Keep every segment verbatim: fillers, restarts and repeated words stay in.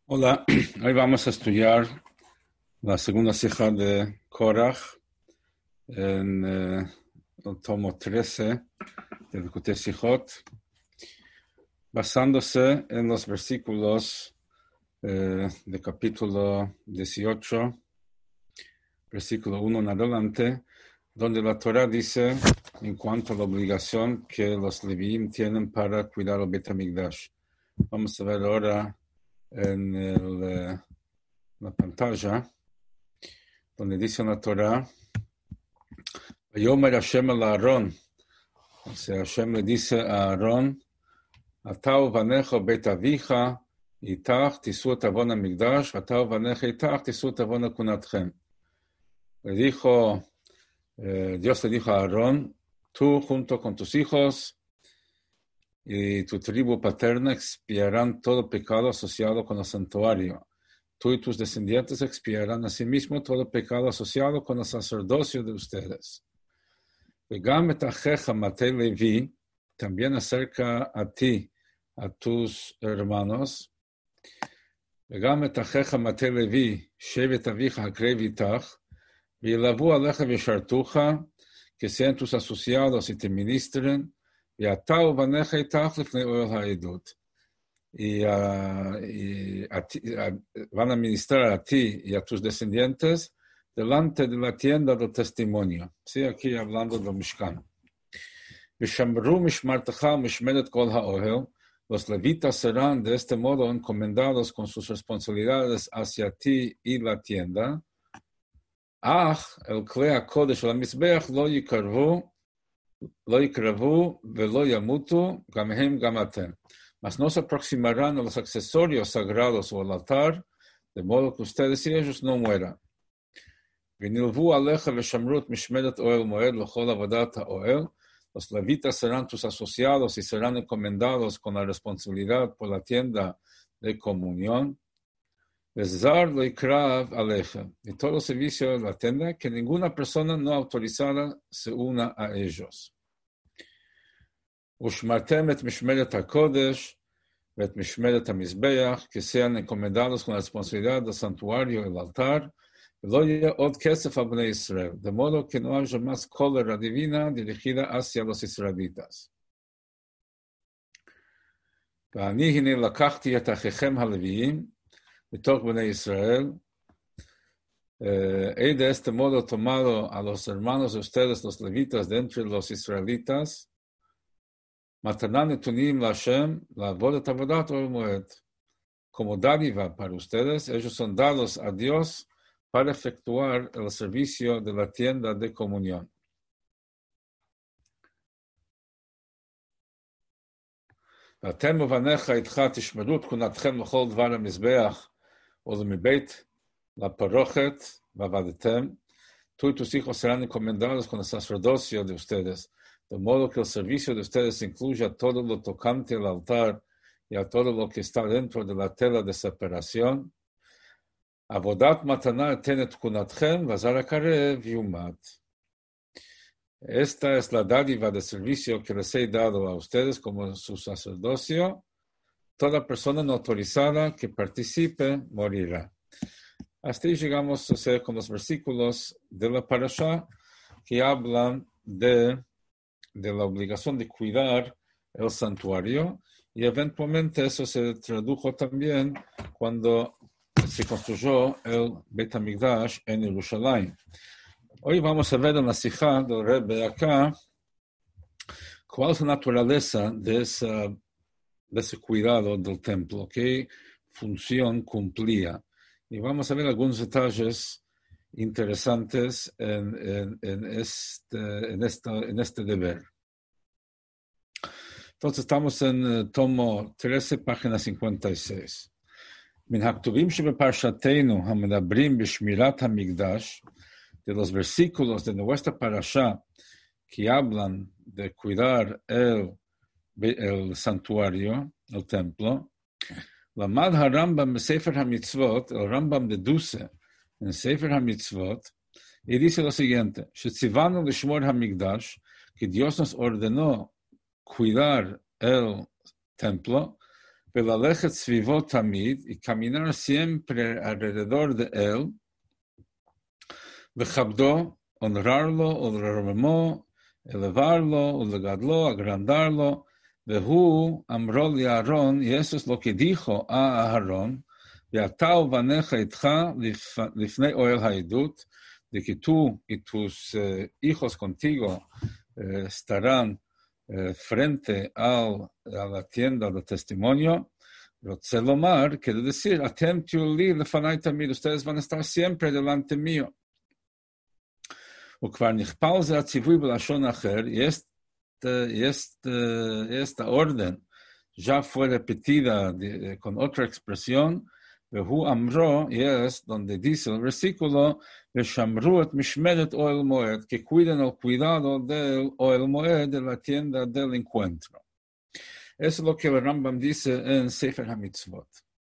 Hola, hoy vamos a estudiar la segunda sija de Korach en eh, el tomo trece del Likutei Sijot, basándose en los versículos eh, de capítulo dieciocho, versículo uno en adelante, donde la Torah dice en cuanto a la obligación que los Leviim tienen para cuidar el Beit HaMikdash. Vamos a ver ahora en el, eh, la pantalla, donde dice la Torah, Yomer Hashem al Aarón, o sea, Hashem le dice a Aarón, אתה ובניך בית אביך איתך תישאו את עוון המקדש, ואתה ובניך איתך תישאו את עוון כהונתכם. Le dijo, eh, Dios le dijo a Aarón, tú junto con tus hijos y tu tribu paterna expiarán todo pecado asociado con el santuario. Tú y tus descendientes expiarán asimismo todo pecado asociado con el sacerdocio de ustedes. Vegam et achecha matei Levi, también acerca a ti, a tus hermanos. Vegam et achecha matei Levi, shevet avicha hakrev itach, וילוו עליך וישרתוך, que sean tus asociados y te ministren, ואתה ובניך איתך לפני אוהל העדות. Y, uh, y a ti, a, van a ministrar a ti y a tus descendientes delante de la tienda del testimonio. Sí, aquí hablando del Mishkan. Vishamru mishmartecha mishmedet kol ha'ohel. Los levitas serán de este modo encomendados con sus responsabilidades hacia ti y la tienda. Ach, el kli hakodesh la mizbeach lo yikarvu, lo yikravu velo yamutu, gam hem gam atem. Mas no se aproximarán a los accesorios sagrados o al altar, de modo que ustedes y ellos no mueran. Vinilvu aleja veshamrut mishmedet oel moed lochol avodat ha'oel. Los levitas serán tus asociados y serán encomendados con la responsabilidad por la tienda de comunión. Vezar lo ikrav aleja. Y todo servicio de la tienda, que ninguna persona no autorizada se una a ellos. Ushmartem et mishmeret hakodesh et mishmeret hamizbeach, que sean encomendados con la responsabilidad del santuario y el altar, lo haya od kesef a Bnei Israel, de modo que no haya más cólera divina dirigida hacia los israelitas. ואני הנה לקחתי את אחיכם הלוויים מתוך בני ישראל, he de este modo tomado a los hermanos de ustedes, los levitas, de entre los israelitas, Mataná netunim Lashem, la avodat avodat oel moed. Como dádiva para ustedes, ellos son dados a Dios para efectuar el servicio de la tienda de comunión. ואתם ובניך איתך תשמרו את כהונתכם לכל דבר המזבח ולמבית לפרוכת ועבדתם. Tú y tus hijos serán encomendados con el sacerdocio de ustedes, de modo que el servicio de ustedes incluya todo lo tocante al altar y a todo lo que está dentro de la tela de separación. Avodat matana tenet kunatchem vazar hakarev yumat. Esta es la dádiva de servicio que les he dado a ustedes como su sacerdocio. Toda persona no autorizada que participe morirá. Hasta ahí llegamos o sea, con los versículos de la parashá que hablan de, de la obligación de cuidar el santuario, y eventualmente eso se tradujo también cuando se construyó el Beit HaMikdash en Jerusalén. Hoy vamos a ver en la sijá del Rebbe acá cuál es la naturaleza de, esa, de ese cuidado del templo, qué función cumplía. Y vamos a ver algunos detalles interesantes en, en, en, este, en, esta, en este deber. Entonces estamos en uh, tomo trece, página cincuenta y seis. Min haktuvim shebeparshateinu hamedabrim bishmirat hamikdash, de los versículos de nuestra parashá que hablan de cuidar el, el santuario, el templo, Lamad HaRambam Sefer HaMitzvot, el Rambam deduce en Sefer HaMitzvot, y dice lo siguiente, Shetzivanu Lishmor HaMikdash, que Dios nos ordenó cuidar el templo, וללכת סביבו תמיד, y caminar siempre alrededor de él, וכבדו, honrarlo, honrarlo, elevarlo, ולגדלו, agrandarlo, והוא אמרו לאהרון, y eso es lo que dijo a Aarón, ואתה ובניך איתך לפני אוהל העדות, de que tú y tus uh, hijos contigo uh, estarán uh, frente al, a la tienda del testimonio, רוצה לומר, quiere decir, אתם תהיו לי לפני תמיד, ustedes van a estar siempre delante mío. וכבר נכפה זה הציווי בלשון אחר, y esta, y esta, esta orden ya fue repetida de, con otra expresión, והוא אמרו, y es donde dice el versículo, ושמרו את משמרת אוהל מועד, que cuiden el cuidado del oel moed de la tienda del encuentro. Eso es lo que el Rambam dice en Sefer HaMitzvot.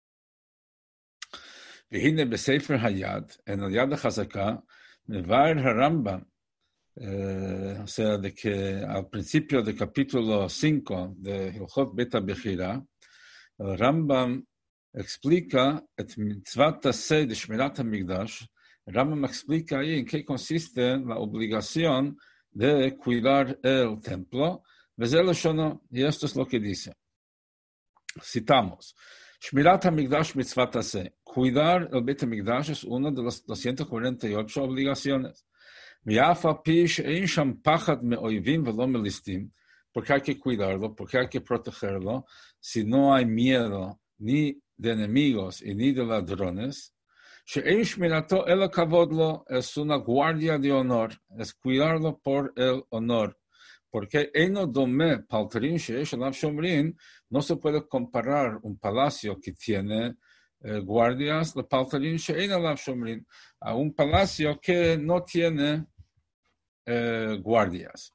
והנה בספר היד, en el Yad HaChazaka, מבאר הרמב"ם, eh, o sea, de que al principio del capítulo cinco de Hilchot Bet HaBechira, el Rambam explica et mitzvat aseh de Shmirat HaMikdash. Rambam explica ahí en qué consiste la obligación de cuidar el templo. וזה לשונו, y esto es lo que dice. Citamos. Shmirat HaMikdash mitzvat aseh. Cuidar el Bet HaMikdash es una de las doscientas cuarenta y ocho obligaciones. ואף על פי שאין שם פחד מאויבים ולא מליסטים, porque hay que cuidarlo, porque hay que protegerlo, si no hay miedo ni de enemigos y ni de ladrones, שאין שמינתו אלא כבוד לו, es una guardia de honor, es cuidarlo por el honor, porque אינו דומה פלטרין שיש עליו שומרים, no se puede comparar un palacio que tiene eh, guardias, el paltarín שאין עליו שומרים, a un palacio que no tiene eh, guardias.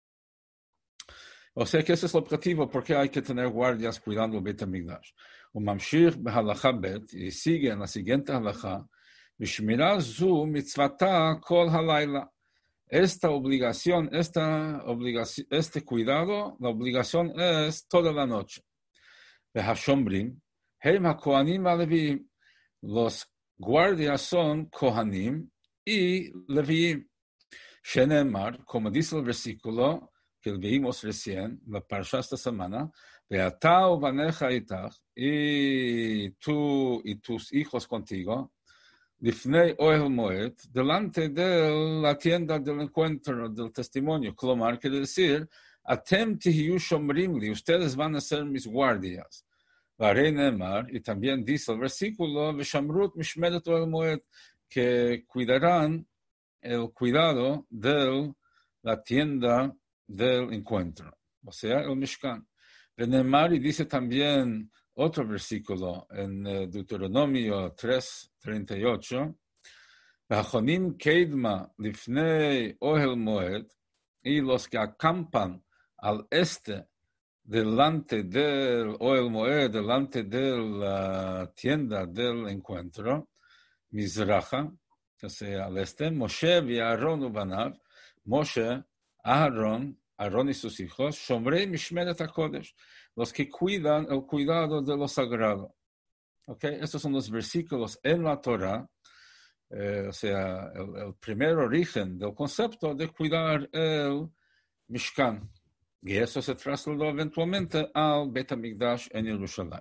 O sea que ese es el objetivo, porque hay que tener guardias cuidando el Bet HaMikdash. וממשיך בהלכה ב' y sigue en la siguiente halakha, ושמירה זו מצוותה כל הלילה. Esta obligación, esta obligación, este cuidado, la obligación es toda la noche. והשומרים, הם הכהנים הלוויים. Los guardias son kohanim y leviim. שנאמר, como dice el versículo que leímos recién, la parasha esta semana, ואתה ובניך איתך, y tú y tus hijos contigo, לפני אוהל מועד, delante de la tienda del encuentro, del testimonio, כלומר, quiere decir, אתם תהיו שומרים לי, ustedes van a ser mis guardias. והרי נאמר, y también dice el versículo, ושמרו את משמרת אוהל מועד, que cuidarán el cuidado de la tienda del encuentro, o sea, el Mishkan. ונאמר, y dice también otro versículo en uh, Deuteronomio tres treinta y ocho, והחונים קדמה לפני אוהל מועד, y los que acampan al este delante del oel moed, delante de la tienda del encuentro, Mizracha, o sea, al este, Moshe y Aarón ubanav, Moshe, Aarón, Aarón y sus hijos, Shomrei Mishmeret HaKodesh, los que cuidan el cuidado de lo sagrado. Okay, estos son los versículos en la Torah, eh, o sea, el, el primer origen del concepto de cuidar el Mishkan. Y eso se trasladó eventualmente al Bet HaMikdash en Jerusalén.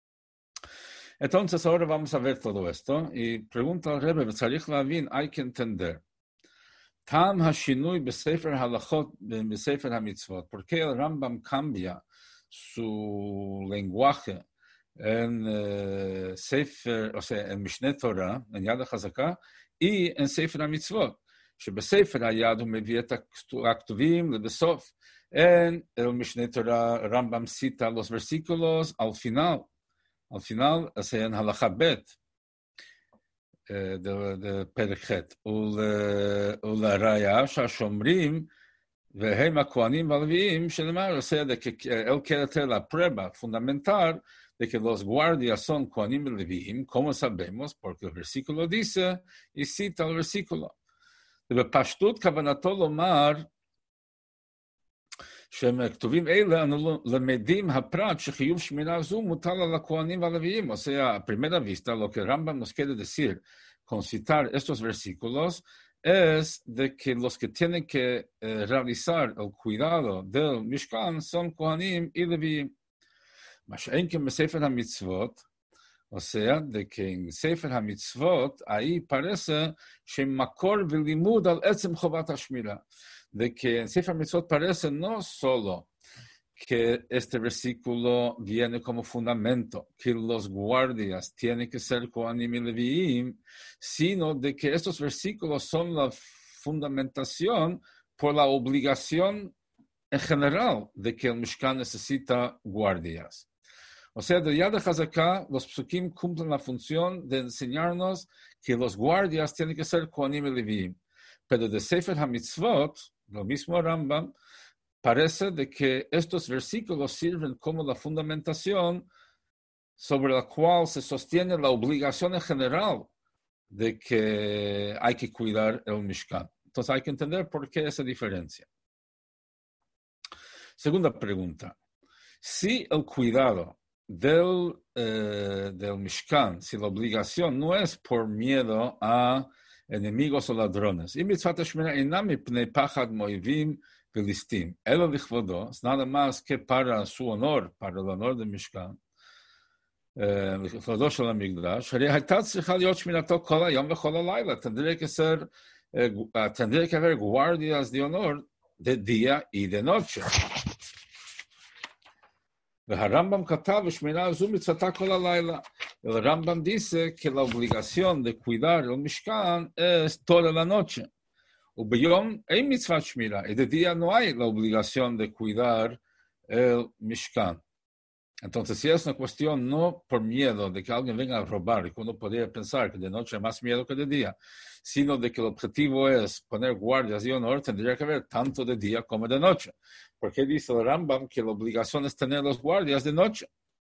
Entonces ahora vamos a ver todo esto y pregunta al Rebbe, וצריך להבין, hay que entender. טעם השינוי בספר הלכות, בספר המצוות, ¿por qué el Rambam cambia su lenguaje en uh, Sefer, o sea, en Mishneh Torah, en Yad HaChazaka, y en Sefer HaMitzvot, שבספר היד הוא מביא את הכתובים לבסוף. En el Mishneh Torah, Rambam cita los versículos al final, al final, o sea, en Halakha Bet, de, de Perichet. ולראיה שהשומרים והם הכהנים והלוויים, שנאמר, o sea, de que él quiere tener la prueba fundamental de que los guardias son cohanim y leviim, como sabemos, porque el versículo dice, y cita el versículo. ובפשטות כוונתו לומר, שהם כתובים אלה, אנו למדים הפרט שחיוב שמירה זו מוטל על הכהנים והלוויים. O sea, a primera vista, lo que Rambam nos quiere decir con citar estos versículos es de que los que tienen que eh, realizar el cuidado del Mishkan son Kohanim y Leviim. Mashen que en Sefer HaMitzvot, o sea, de que en Sefer HaMitzvot ahí parece Shemakor v'limud al etzem chovat hashmira, de que en Sefer HaMitzvot parece no solo que este versículo viene como fundamento, que los guardias tienen que ser Kohanim y Leviim, sino de que estos versículos son la fundamentación por la obligación en general de que el Mishkan necesita guardias. O sea, de Yad HaZaká, los psukim cumplen la función de enseñarnos que los guardias tienen que ser Kohanim y Leviim. Pero de Sefer HaMitzvot, lo mismo Rambam, parece de que estos versículos sirven como la fundamentación sobre la cual se sostiene la obligación en general de que hay que cuidar el Mishkan. Entonces hay que entender por qué esa diferencia. Segunda pregunta. Si el cuidado del, eh, del Mishkan, si la obligación no es por miedo a enemigos o ladrones, y mitzvat hashmira einam mipnei pachad moivim Filistín. Él lichvodo, es nada más que para su honor, para el honor de Mishkan, lichvodo shel HaMikdash, הייתה צריכה להיות שמינתו כל היום וכל הלילה. Tendría que ser, uh, tendría que haber guardias de honor de día y de noche. והרמב"ם כתב, ושמינה זו מצוותה כל הלילה. El Rambam dice que la obligación de cuidar el Mishkan es toda la noche. Ubeyom hay mitzvah shmira, y de día no hay la obligación de cuidar el Mishkan. Entonces, si es una cuestión no por miedo de que alguien venga a robar, y uno podría pensar que de noche hay más miedo que de día, sino de que el objetivo es poner guardias de honor, tendría que haber tanto de día como de noche. Porque dice el Rambam que la obligación es tener los guardias de noche.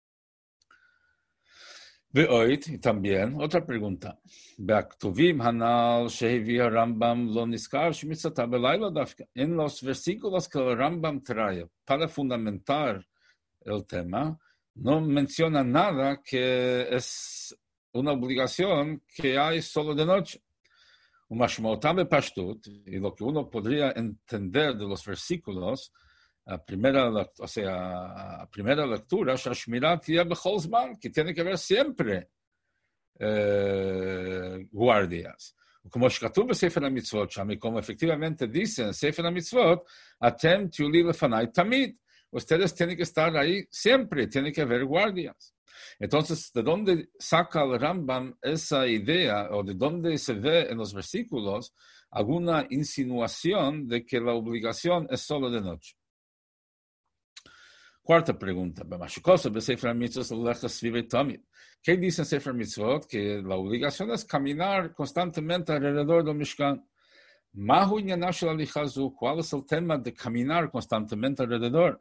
ואוית, y también, otra pregunta. בכתובים הנ"ל שהביא הרמב"ם לא נזכר שמצוותה בלילה דווקא. En los versículos que el Rambam trae para fundamentar el tema, no menciona nada que es una obligación que hay solo de noche. ומשמעותם בפשטות, y lo que uno podría entender de los versículos, a primera, o sea, a primera lectura, שהשמירה תהיה בכל זמן, que tiene que haber siempre eh, guardias. Como שכתוב בספר המצוות שם, y como efectivamente dice en ספר המצוות, אתם תהיו לי לפניי תמיד. Ustedes tienen que estar ahí siempre, tiene que haber guardias. Entonces, ¿de dónde saca el Rambam esa idea, o de dónde se ve en los versículos alguna insinuación de que la obligación es solo de noche? Cuarta pregunta. ¿Qué dice en Sefer Mitzvot? Que la obligación es caminar constantemente alrededor del Mishkan. ¿Cuál es el tema de caminar constantemente alrededor?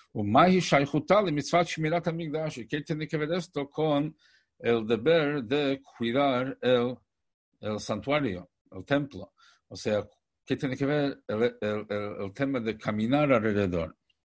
¿Qué tiene que ver esto con el deber de cuidar el, el santuario, el templo? O sea, ¿qué tiene que ver el, el, el, el tema de caminar alrededor?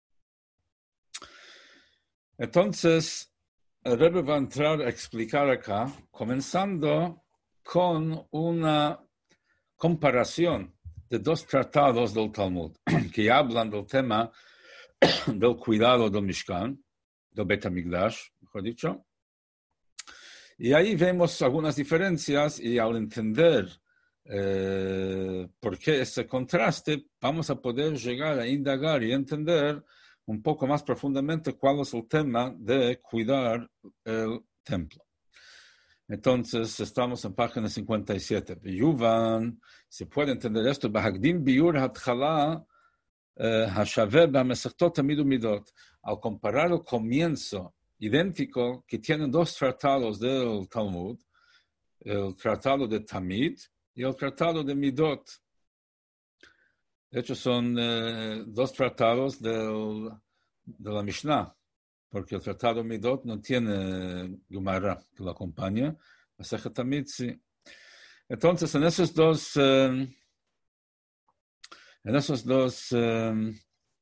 Entonces, el Rebbe va a entrar a explicar acá, comenzando con una comparación de dos tratados del Talmud, que hablan del tema del cuidado del Mishkan, del Bet HaMikdash, mejor dicho. Y ahí vemos algunas diferencias, y al entender eh, por qué ese contraste, vamos a poder llegar a indagar y entender un poco más profundamente cuál es el tema de cuidar el templo. Entonces, estamos en página cincuenta y siete. Yuvan, se puede entender esto, Bahagdim biur hatchala hashaveh b'hamesechtot tamid umidot. Al comparar el comienzo idéntico que tienen dos tratados del Talmud, el tratado de Tamid y el tratado de Midot. De hecho, son eh, dos tratados del, de la Mishnah, porque el tratado Midot no tiene Gemara que lo acompaña, Masechet Tamid sí. Entonces, en esos dos, eh, en esos dos eh,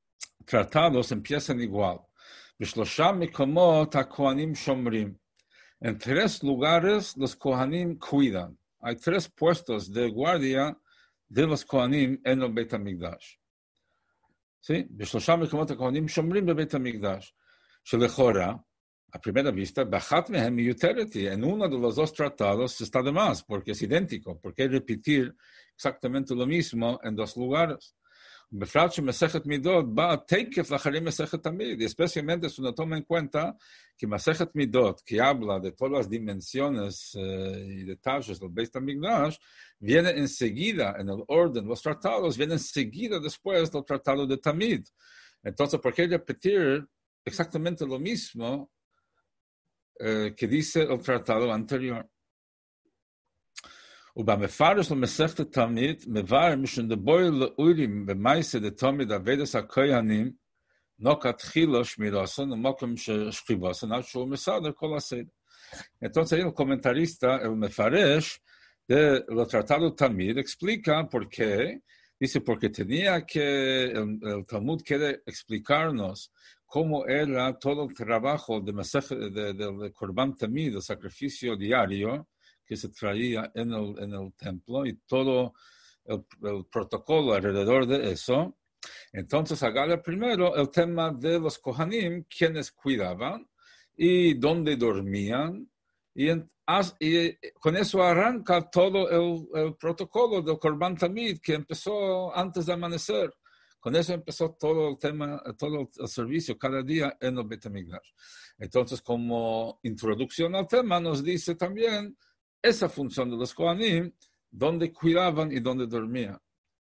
tratados empiezan igual. בשלושה מקומות הכהנים שומרים. En tres lugares los Kohanim cuidan. Hay tres puestos de guardia de los Kohanim en el Beit HaMikdash. ¿Sí? בשלושה מקומות הכהנים שומרים בבית המקדש. שלכאורה, a primera vista, באחת מהם מיותרת. En uno de los dos tratados está de más, porque es idéntico. ¿Por qué repetir exactamente lo mismo en dos lugares? בפרט שמסכת מידות באה תקף לאחרי מסכת תמיד, y especialmente si uno toma en cuenta que מסכת מידות, que habla de todas las dimensiones uh, y detalles del Beit HaMikdash, viene enseguida, en el orden, los tratados vienen enseguida después del tratado de Tamid. Entonces, ¿por qué repetir exactamente lo mismo uh, que dice el tratado anterior? ובמפרש למסכת תמיד, מבאר משנדבוי לאורים במעשה דתמיד עבודת הכהנים, נוקת תחילה שמירסן, ומקום ששכיבסן, עד שהוא מסדר כל הסדר. Entonces, el comentarista, el mefaresh de lo tratado Tamid, explica por qué, dice, porque tenía que, el, el Talmud quiere explicarnos cómo era todo el trabajo de, de, de, de Korban Tamid, el sacrificio diario, que se traía en el, en el templo y todo el, el protocolo alrededor de eso. Entonces agarra primero el tema de los Kohanim, quienes cuidaban y dónde dormían, y, en, y con eso arranca todo el, el protocolo del Korban Tamid que empezó antes de amanecer. Con eso empezó todo el tema, todo el servicio cada día en el Beit HaMikdash. Entonces, como introducción al tema, nos dice también esa función de los Kohanim, donde cuidaban y donde dormían.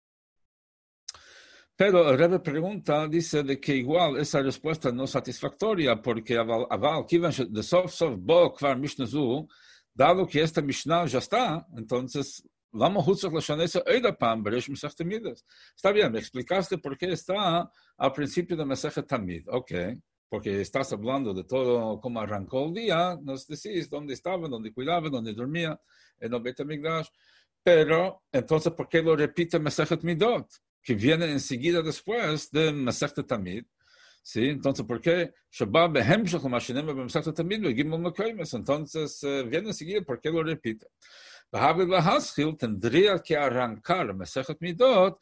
Pero el Rebbe pregunta, dice de que igual esa respuesta no es satisfactoria, porque aval, kivan de sof sof bo kvar Mishnah zu, dado que esta Mishnah ya está, entonces, lama hutzach l'shanesa eidapam beresh Masechet Tamid. Está bien, me explicaste por qué está al principio de Masechet Tamid. Ok. Porque estás hablando de todo cómo arrancó el día, nos decís dónde estaban, dónde cuidaban, dónde dormían, en el Beit HaMikdash. Pero, entonces, ¿por qué lo repite Masechet Midot? Que viene enseguida después de Masechet Tamid. ¿Sí? Entonces, ¿por qué? Entonces, uh, viene enseguida, ¿por qué lo repite? Tendría que arrancar Masechet Midot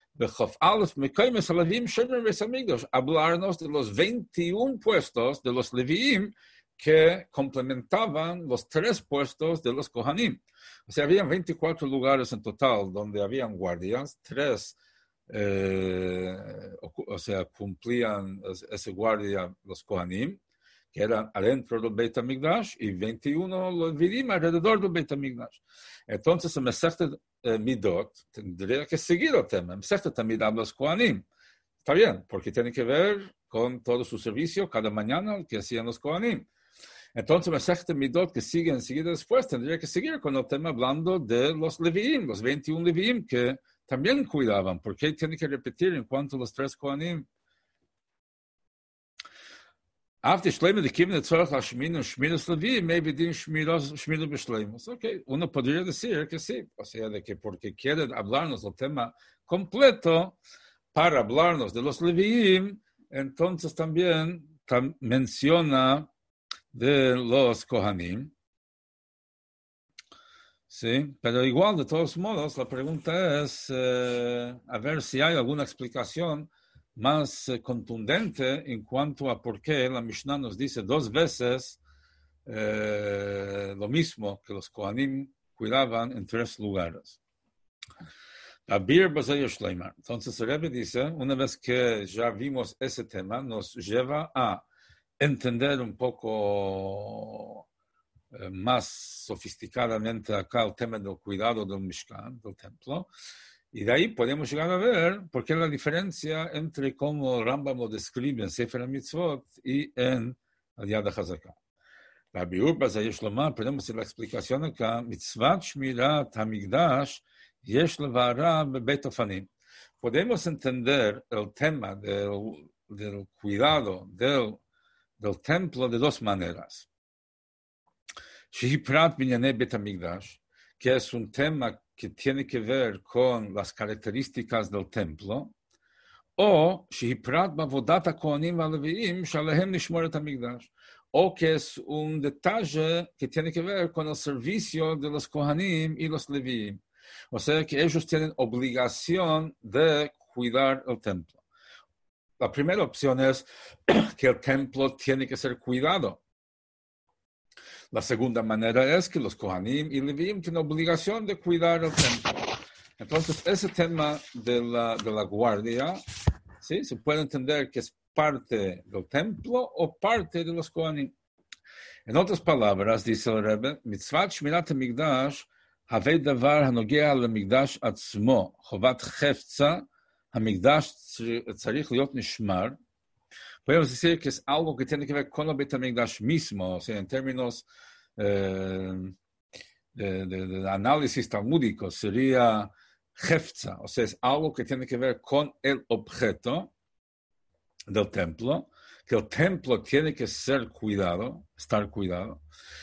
hablarnos de los veintiún puestos de los Leviim que complementaban los tres puestos de los Kohanim. O sea, habían veinticuatro lugares en total donde habían guardias, tres, eh, o, o sea, cumplían ese guardia los Kohanim, que eran adentro del Beit HaMikdash, y veintiuno los Leviim alrededor del Beit HaMikdash. Entonces, en Masechet eh, Midot tendría que seguir el tema. En Masechet Tamid habla los Kohanim. Está bien, porque tiene que ver con todo su servicio cada mañana que hacían los Kohanim. Entonces, en Masechet Midot, que sigue enseguida después, tendría que seguir con el tema hablando de los Leviim, los veintiún Leviim que también cuidaban. ¿Por qué tiene que repetir en cuanto a los tres Kohanim? After Shleima, the Kivin, the Tzorach, Hashminu, Shmiras Levi, maybe din Shmiras, Shmiru B'Shleimus. Ok, uno podría decir que sí, o sea, de que porque quiere hablarnos del tema completo, para hablarnos de los Leviim, entonces también tam, menciona de los Kohanim. Sí, pero igual, de todos modos, la pregunta es, eh, a ver si hay alguna explicación más eh, contundente en cuanto a por qué la Mishnah nos dice dos veces eh, lo mismo que los Kohanim cuidaban en tres lugares. Entonces el Rebbe dice, una vez que ya vimos ese tema, nos lleva a entender un poco eh, más sofisticadamente acá el tema del cuidado del Mishkan, del templo. Y de ahí podemos llegar a ver por qué la diferencia entre cómo el Rambam lo describe en Sefer HaMitzvot y en el Yad HaChazakah. La Biur Bazay Shlomar, podemos hacer la explicación acá, Mitzvat Shmirat HaMikdash Yesh Levara Bebeit Ofanim. Podemos entender el tema del, del cuidado del, del templo de dos maneras. Shehi Prat Binyanei Beit HaMikdash, que es un tema que tiene que ver con las características del templo, o שהיא בעבודת הכהנים והלוויים שעליהם לשמור את המקדש, o que es un detalle que tiene que ver con el servicio de los cohanim y los leviim. O sea que ellos tienen obligación de cuidar el templo. La primera opción es que el templo tiene que ser cuidado. La segunda manera es que los Kohanim y Leviim tienen obligación de cuidar el templo. Entonces, ese tema de la, de la guardia, ¿sí? Se puede entender que es parte del templo o parte de los Kohanim. En otras palabras, dice el Rebbe, Mitzvat Shmirat HaMikdash, Havei Davar HaNogea LaMikdash Atzmo, Chovat Chefza, HaMikdash Tzarich Liot Nishmar. Podemos decir que es algo que tiene que ver con el Beit HaMikdash mismo, o sea, en términos eh, de, de, de análisis talmúdico, sería Hefza, o sea, es algo que tiene que ver con el objeto del templo, que el templo tiene que ser cuidado, estar cuidado.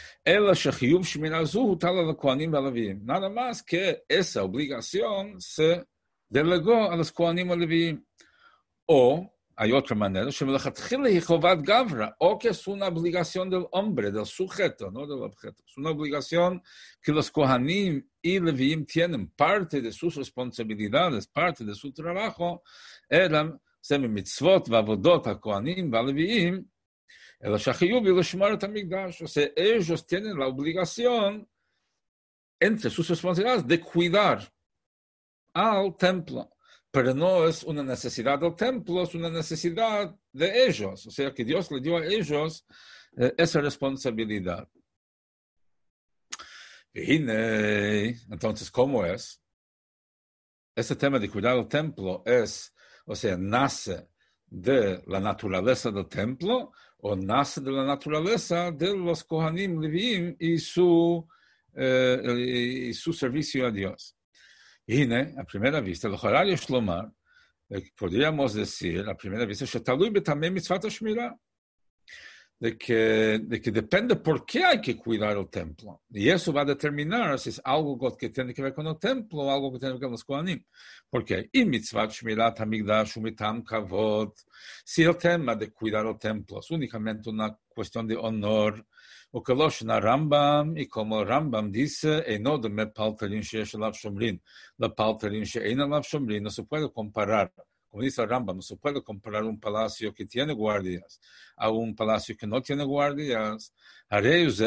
Nada más que esa obligación se delegó a los Kohanim y Leviim. O hay otra manera, o que es una obligación del hombre, del sujeto, no del objeto. Es una obligación que los Kohanim y Leviim tienen. Parte de sus responsabilidades, parte de su trabajo, eran mitzvot, vavodot, ha-Kohanim, va-Leviim, el shachiyuv y l'shmar et hamikdash. O sea, ellos tienen la obligación, entre sus responsabilidades, de cuidar al templo. Pero no es una necesidad del templo, es una necesidad de ellos. O sea, que Dios le dio a ellos eh, esa responsabilidad. Y entonces, ¿cómo es? Este tema de cuidar el templo es, o sea, nace de la naturaleza del templo o nace de la naturaleza de los Kohanim Leviim y su, eh, y su servicio a Dios. Y a primera vista, el horario Shlomar, podríamos decir, a primera vista, de que, de que depende por qué hay que cuidar el templo. Y eso va a determinar si es algo que tiene que ver con el templo o algo que tiene que ver con los Kohanim. Porque si el tema de cuidar el templo es únicamente una cuestión de honor, o que los Rambam, y como el Rambam dice, no se puede comparar, como dice el Rambam, no se puede comparar un palacio que tiene guardias a un palacio que no tiene guardias. Entonces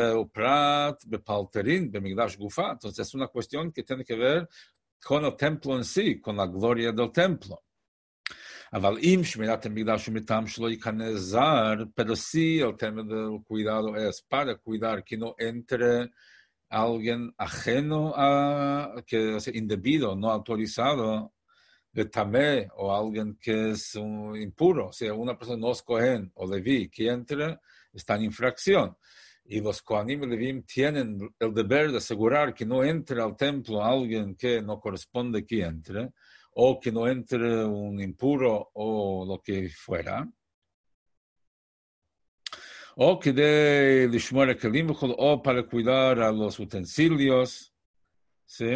es una cuestión que tiene que ver con el templo en sí, con la gloria del templo. Pero sí, el tema del cuidado es para cuidar que no entre alguien ajeno, a, que es indebido, no autorizado, de tamé, o alguien que es un impuro, o sea, una persona no es Cohen o Leví, que entre, está en infracción. Y los Kohanim y Leviim tienen el deber de asegurar que no entre al templo alguien que no corresponde que entre, o que no entre un impuro o lo que fuera, o que de lishmor hakelim o para cuidar a los utensilios, ¿sí?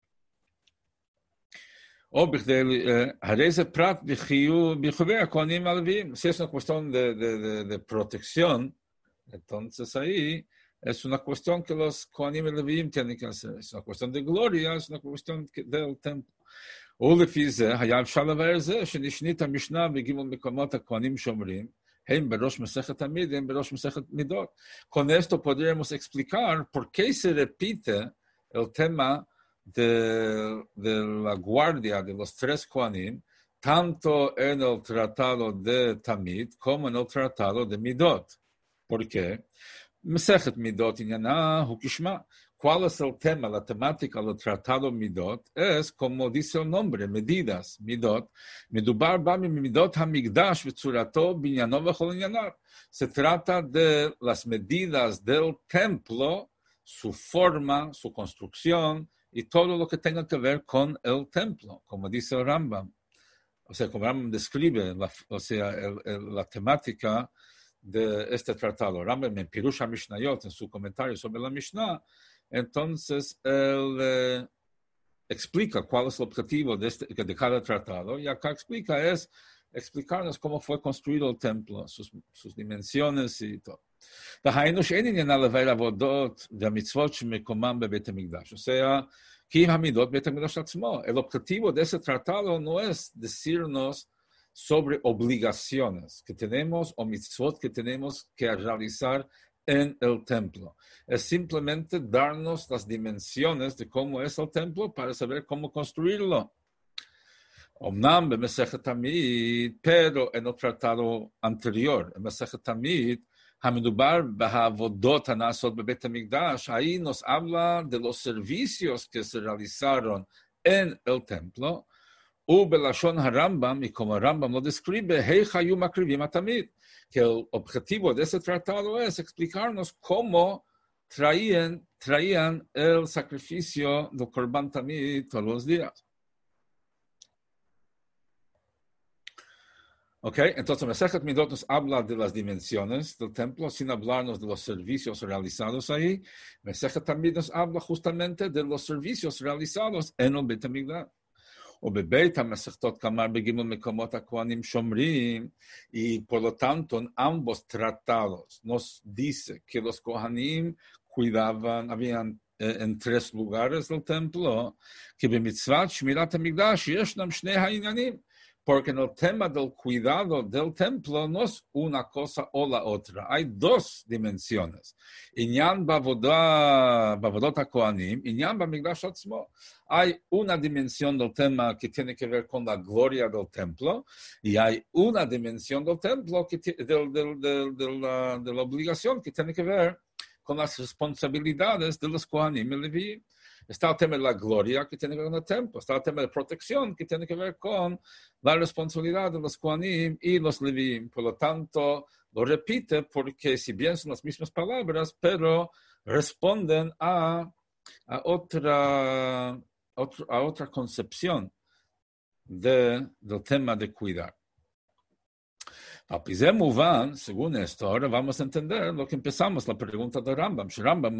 O hareze prat bichuvei kohanim alevim. Si es una cuestión de, de, de, de protección, entonces ahí es una cuestión que los Kohanim y Leviim tienen que hacer. Es una cuestión de gloria, es una cuestión del templo. ולפי זה, היה אפשר לבאר זה, שנשנית המשנה בגימול מקומות הכהנים שומרים, הם בראש מסכת תמיד, הם בראש מסכת מידות. Con esto podríamos explicar por qué se repite el tema de, de la guardia de los tres Kohanim, tanto en el tratado de Tamid como en el tratado de Midot. ¿Por qué? Mesechet Midot inyana hukishma. ¿Cuál es el tema, la temática del tratado Midot? Es, como dice el nombre, medidas, Midot. Medubar bami Midot hamigdash v'tzurato binyano v'chol inyanar. Se trata de las medidas del templo, su forma, su construcción y todo lo que tenga que ver con el templo, como dice el Rambam. O sea, como Rambam describe la, o sea, el, el, la temática de este tratado. Rambam en Pirush HaMishnayot, en su comentario sobre la Mishnah, entonces él, explica cuál es el objetivo de, este, de cada tratado, y acá explica es explicarnos cómo fue construido el templo, sus, sus dimensiones y todo. O sea, el objetivo de ese tratado no es decirnos sobre obligaciones que tenemos o mitzvot que tenemos que realizar en el templo. Es simplemente darnos las dimensiones de cómo es el templo para saber cómo construirlo. Omnam במסכת תמיד, pero en el tratado anterior, en מסכת תמיד, המדובר בעבודות הנעשות בבית המקדש, ahí nos habla de los servicios que se realizaron en el templo, ובלשון הרמב"ם, y como el Rambam lo describe, איך היו מקריבים התמיד, que el objetivo de ese tratado es explicarnos cómo traían, traían el sacrificio del Korban Tamid todos los días. Ok, entonces Masejet Midot nos habla de las dimensiones del templo sin hablarnos de los servicios realizados ahí. Masejet también nos habla justamente de los servicios realizados en el Beit HaMikdash. O bebeit HaMasechtot Kamar Begimel Mekomot HaKohanim Shomrim, y por lo tanto en ambos tratados nos dice que los Kohanim cuidaban, habían eh, en tres lugares del templo, que b'mitzvat Shmirat HaMikdash yeshnam shnei ha'inyanim, porque en el tema del cuidado del templo no es una cosa o la otra. Hay dos dimensiones. Inyan ba'avodot HaKohanim, inyan ba'mikdash atzmo. Hay una dimensión del tema que tiene que ver con la gloria del templo y hay una dimensión del templo que t- del, del, del, de, la, de la obligación que tiene que ver con las responsabilidades de los Kohanim y Leví. Está el tema de la gloria que tiene que ver con el templo. Está el tema de protección que tiene que ver con la responsabilidad de los Kohanim y los Leví. Por lo tanto, lo repite porque si bien son las mismas palabras, pero responden a, a, otra, a, otra, a otra concepción de, del tema de cuidar. Según esto, ahora vamos a entender lo que empezamos, la pregunta de Rambam. Rambam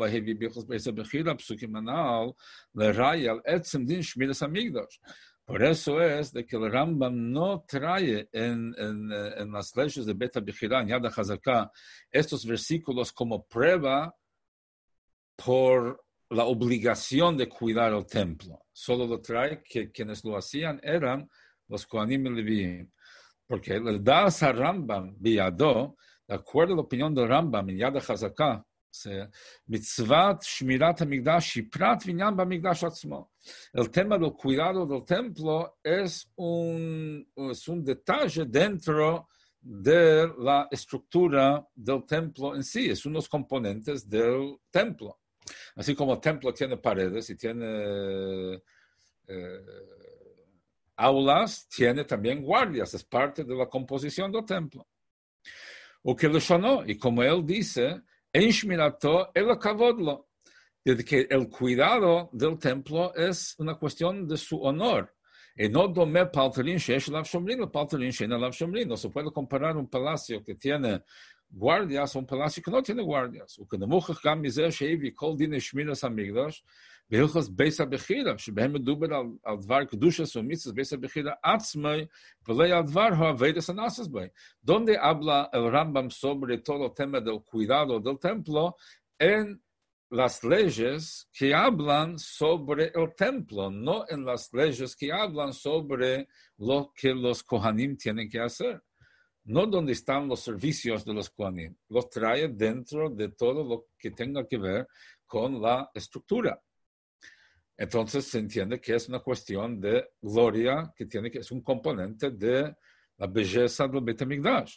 Por eso es de que el Rambam no trae en, en, en las leyes de Beit HaBechira, en Yad HaChazakah, estos versículos como prueba por la obligación de cuidar el templo. Solo lo trae que quienes lo hacían eran los Kohanim y Leviim. Porque el Das HaRambam biyado, de acuerdo a la opinión del Rambam en Yad HaChazakah, mitzvat shmirat hamikdash shiprat vinyan bamikdash atzmo. El tema del cuidado del templo es un, es un detalle dentro de la estructura del templo en sí, es unos componentes del templo. Así como el templo tiene paredes y tiene eh, aulas, tiene también guardias, es parte de la composición del templo. O que lo sonó, y como él dice, en shmirato el kavodlo, de que el cuidado del templo es una cuestión de su honor. Y no dome palterin shesh lav shomrin, palterin shein lav shomrin. No se puede comparar un palacio que tiene guardias a un palacio que no tiene guardias. O que nemuchach gam mizeh she'evi kol din shmiras hamikdash, בהלכות בייס הבחירה, שבהם מדובר על, על דבר קדושת ומצוות בייס הבחירה עצמי, ולא על דבר העבודת הנעשית בו. Donde habla el Rambam sobre todo el tema del cuidado del templo, en las leyes que hablan sobre el templo, no en las leyes que hablan sobre lo que los Kohanim tienen que hacer. No donde están los servicios de los Kohanim. Los trae dentro de todo lo que tenga que ver con la estructura. Entonces se entiende que es una cuestión de gloria, que tiene que es un componente de la belleza del Beit HaMikdash.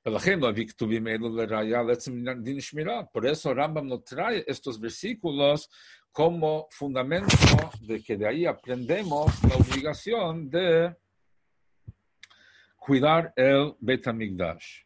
Por eso Rambam nos trae estos versículos como fundamento de que de ahí aprendemos la obligación de cuidar el Beit HaMikdash.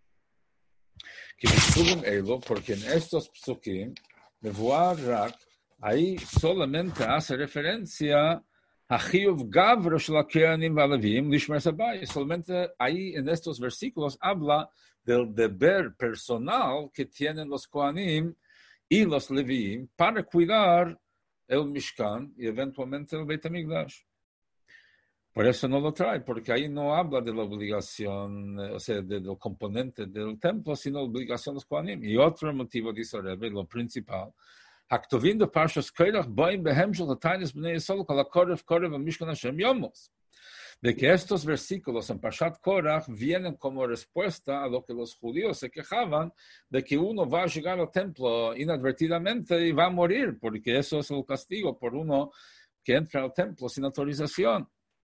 Porque en estos psukim, Nevuah Rak, ahí solamente hace referencia a Chiyuv Gavra shel HaKohanim v'Alevim lishmer Sabai. Solamente ahí en estos versículos habla del deber personal que tienen los Kohanim y los Leviim para cuidar el Mishkan y eventualmente el Beit HaMikdash. Por eso no lo trae, porque ahí no habla de la obligación, o sea, de, del componente del templo, sino la obligación de los Kohanim. Y otro motivo, dice el Rebbe, lo principal, הכתובים בפרשת קורח באים בהם של הטייניס בני ישראל כל הקורף קורב המשכן השם יומos. De que estos versículos en Parshat Korach vienen como respuesta a lo que los judíos se quejaban de que uno va a llegar al templo inadvertidamente y va a morir, porque eso es el castigo por uno que entra al templo sin autorización.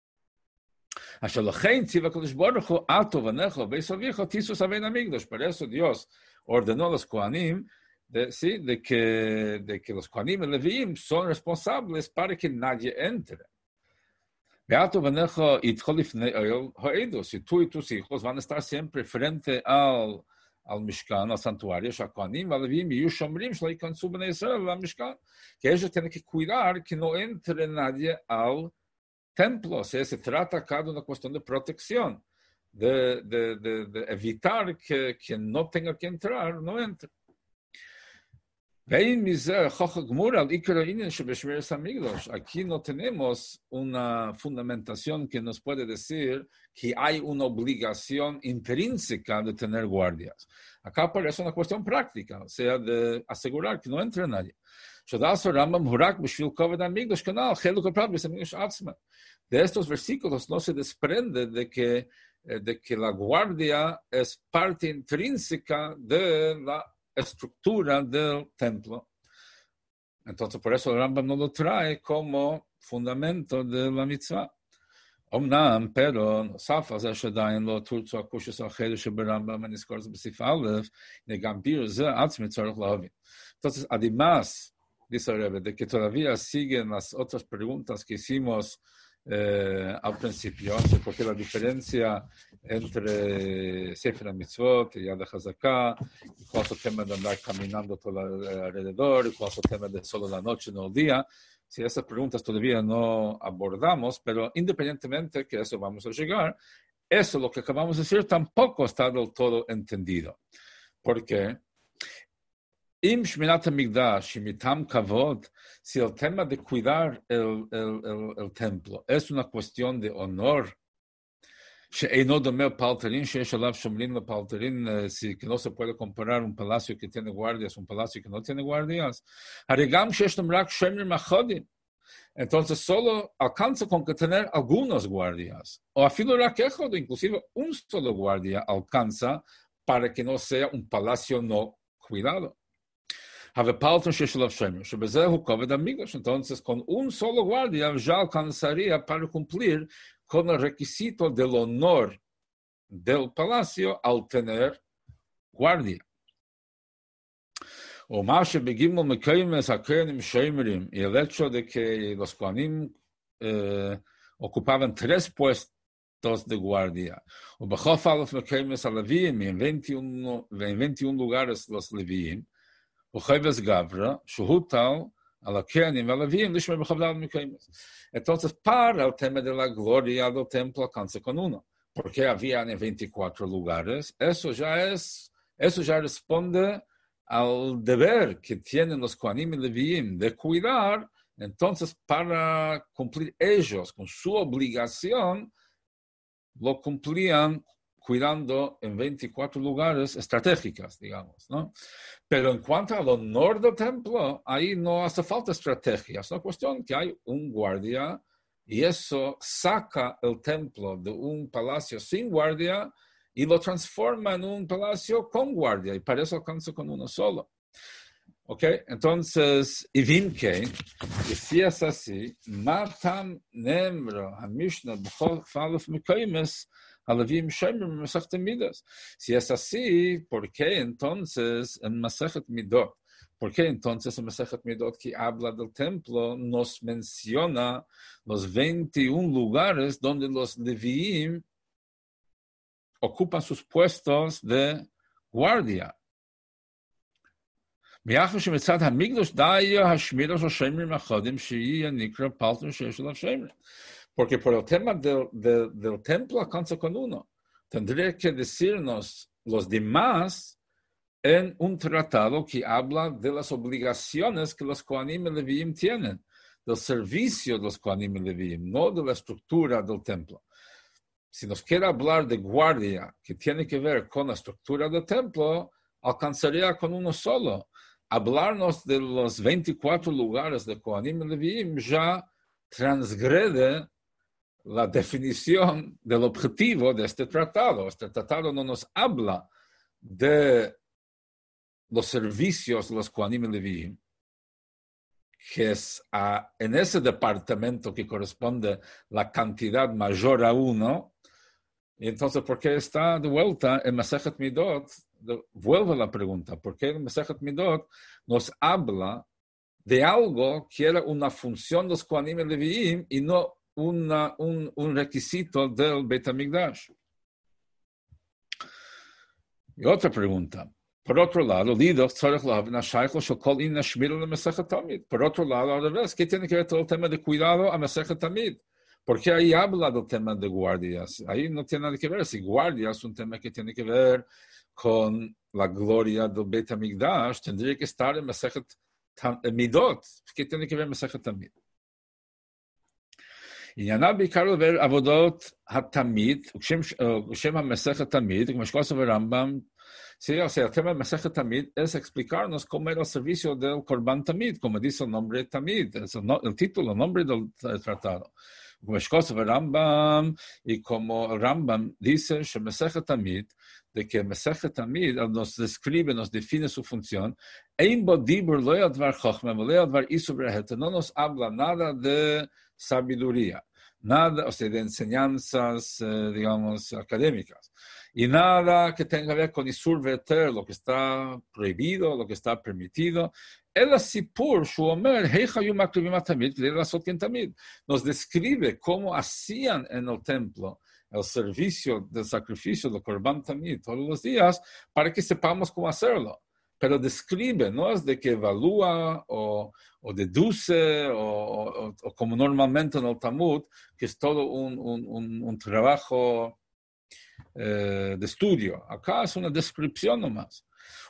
Por eso Dios ordenó a los Kohanim de, ¿sí? de, que, de que los Kohanim y Leviim son responsables para que nadie entre. Si tú y tus hijos van a estar siempre frente al, al Mishkan, al santuario, que ellos tienen que cuidar que no entre nadie al templo. O sea, se trata acá de una cuestión de protección, de, de, de, de evitar que quien no tenga que entrar, no entre. Aquí no tenemos una fundamentación que nos puede decir que hay una obligación intrínseca de tener guardias. Acá parece una cuestión práctica, o sea, de asegurar que no entre nadie. De estos versículos no se desprende de que, de que la guardia es parte intrínseca de la estructura del templo. Entonces, por eso el Rambam no lo trae como fundamento de la mitzvah. Omnam, pero, נוסף על זה שעדיין לא תורצו הקושיות האחרות שברמב"ם הנזכר בסעיף א', גם ביר זה עצמי צריך להבין. Entonces, además, dice el Rebbe, de que todavía siguen las otras preguntas que hicimos Eh, al principio, porque la diferencia entre Sefer HaMitzvot y Yad HaZakah, y cuál es el tema de andar caminando todo alrededor, y cuál es el tema de solo la noche, no el día, si esas preguntas todavía no abordamos, pero independientemente que eso vamos a llegar, eso lo que acabamos de decir tampoco está del todo entendido. ¿Por qué? Im Shmirat HaMikdash, Mitam Kavod, si el tema de cuidar el, el, el, el templo es una cuestión de honor, שאינו דומה פלטרין, שיש עליו שומרים לפלטרין, que no se puede comparar un palacio que tiene guardias, un palacio que no tiene guardias, הרי גם שיש להם רק שומרים אחדים, entonces solo alcanza con que tener algunos guardias, o afilo רק אחד, inclusive un solo guardia alcanza para que no sea un palacio no cuidado. Entonces, con un solo guardia ya alcanzaría para cumplir con el requisito del honor del palacio al tener guardia. O más, y el hecho de que los Kohanim eh, ocupaban tres puestos de guardia. O en veintiuno, en veintiuno lugares los Leviim, entonces, para el tema de la gloria del templo alcanza con uno, porque había en veinticuatro lugares, eso ya es, eso ya responde al deber que tienen los Kohanim y Leviim de cuidar. Entonces, para cumplir ellos con su obligación, lo cumplían cuidando en veinticuatro lugares estratégicas, digamos, ¿no? Pero en cuanto al honor del templo, ahí no hace falta estrategia. Es una cuestión que hay un guardia y eso saca el templo de un palacio sin guardia y lo transforma en un palacio con guardia, y para eso alcanza con uno solo. ¿Ok? Entonces, y bien que, y si es así, matam nembro hamishna b'chol faluf mekaymes Alavim Shemim Masechet Midas. Si es así, ¿por qué entonces en Masechet Midot? ¿Por qué entonces en Masechet Midot que habla del templo nos menciona los veintiún lugares donde los Leviim ocupan sus puestos de guardia? Porque por el tema del, del, del templo alcanza con uno. Tendría que decirnos los demás en un tratado que habla de las obligaciones que los Kohanim y Leviim tienen. del servicio de los Kohanim y Leviim, no de la estructura del templo. Si nos quiere hablar de guardia que tiene que ver con la estructura del templo, alcanzaría con uno solo. Hablarnos de los veinticuatro lugares de Kohanim y Leviim ya transgrede la definición del objetivo de este tratado. Este tratado no nos habla de los servicios de los Kohanim y Leviim, que es a, en ese departamento que corresponde la cantidad mayor a uno. Y entonces, ¿por qué está de vuelta en Masejet Midot? De, vuelve la pregunta, ¿por qué en Masejet Midot nos habla de algo que era una función de los Kohanim y Leviim y no una, un, un requisito del Beit HaMikdash? Y otra pregunta. Por otro lado, por otro lado, al revés, ¿qué tiene que ver todo el tema de cuidado a Masejet Tamid? Porque ahí habla del tema de guardias. Ahí no tiene nada que ver. Si guardias es un tema que tiene que ver con la gloria del Beit HaMikdash, tendría que estar en Masejet Midot. ¿Qué tiene que ver Masejet Tamid? עניינה בעיקר לדבר עבודות התמיד, ושם המסכת תמיד, como escola sobre Rambam, sí, o sea, el tema de Masejet Tamid es explicarnos cómo era el servicio del Korban Tamid, como dice el nombre Tamid, es el, no, el título, el nombre del, del tratado. Como escola sobre Rambam, y como el Rambam dice, que Masejet Tamid, de que Masejet Tamid nos describe, nos define su función, Ein bo dibur lo yadvar chochma, lo yadvar isu breheta, no nos habla nada de sabiduría, nada, o sea, de enseñanzas, eh, digamos, académicas, y nada que tenga que ver con Isur Veter, lo que está prohibido, lo que está permitido. El Asipur, Shuomer, Heichayum Akrivim Tamid, Tamid, nos describe cómo hacían en el templo el servicio del sacrificio del Korban Tamid todos los días, para que sepamos cómo hacerlo. Pero describe, no es de que evalúa o, o deduce o, o, o como normalmente en el Talmud, que es todo un, un, un, un trabajo eh, de estudio. Acá es una descripción nomás.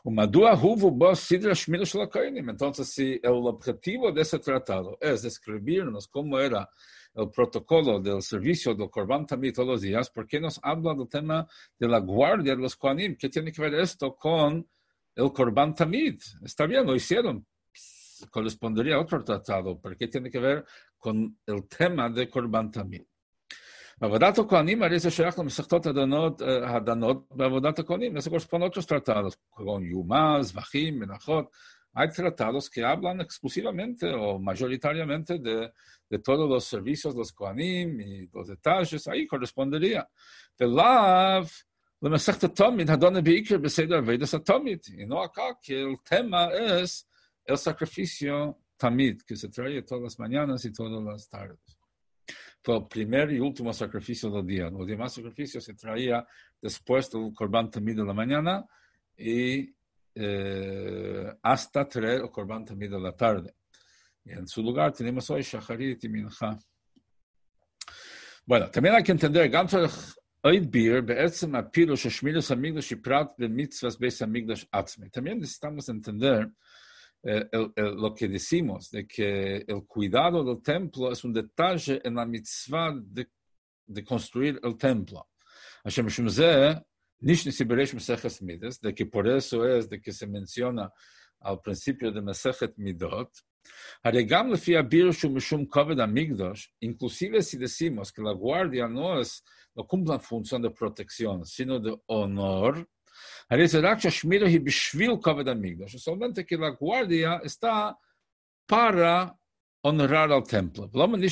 Entonces, si el objetivo de ese tratado es describirnos cómo era el protocolo del servicio del Korban Tamid todos los días, ¿por qué nos habla del tema de la guardia de los Kohanim? ¿Qué tiene que ver esto con el Korban Tamid? Está bien, lo hicieron. Correspondería a otro tratado, pero ¿qué tiene que ver con el tema de Korban Tamid? בעבודת הכהנים, הרי זה שייך למסכתות הדנות, הדנות בעבודת הכהנים, eso corresponde a otros tratados, con Yuma, Zvachim, Menachot. Hay tratados que hablan exclusivamente o mayoritariamente de, de todos los servicios de los Kohanim y los detalles, ahí correspondería. ולאו למסכת התמיד, הדונה בעיקר בסדר אביידס התמיד, y no acá que el tema es el sacrificio tamid, que se trae todas las mañanas y todas las tardes. Fue el primer y último sacrificio del día. Los demás sacrificios se traía después del Korban Tamid de la mañana y eh, hasta traer el Korban Tamid de la tarde. Y en su lugar tenemos hoy Shacharit y Mincha. Bueno, también hay que entender, también necesitamos entender Eh, el, el, lo que decimos, de que el cuidado del templo es un detalle en la mitzvah de, de construir el templo. De que por eso es de que se menciona al principio de Masejet Midot, inclusive si decimos que la guardia no, es, no cumple la función de protección, sino de honor, solamente que la guardia está para honrar al templo.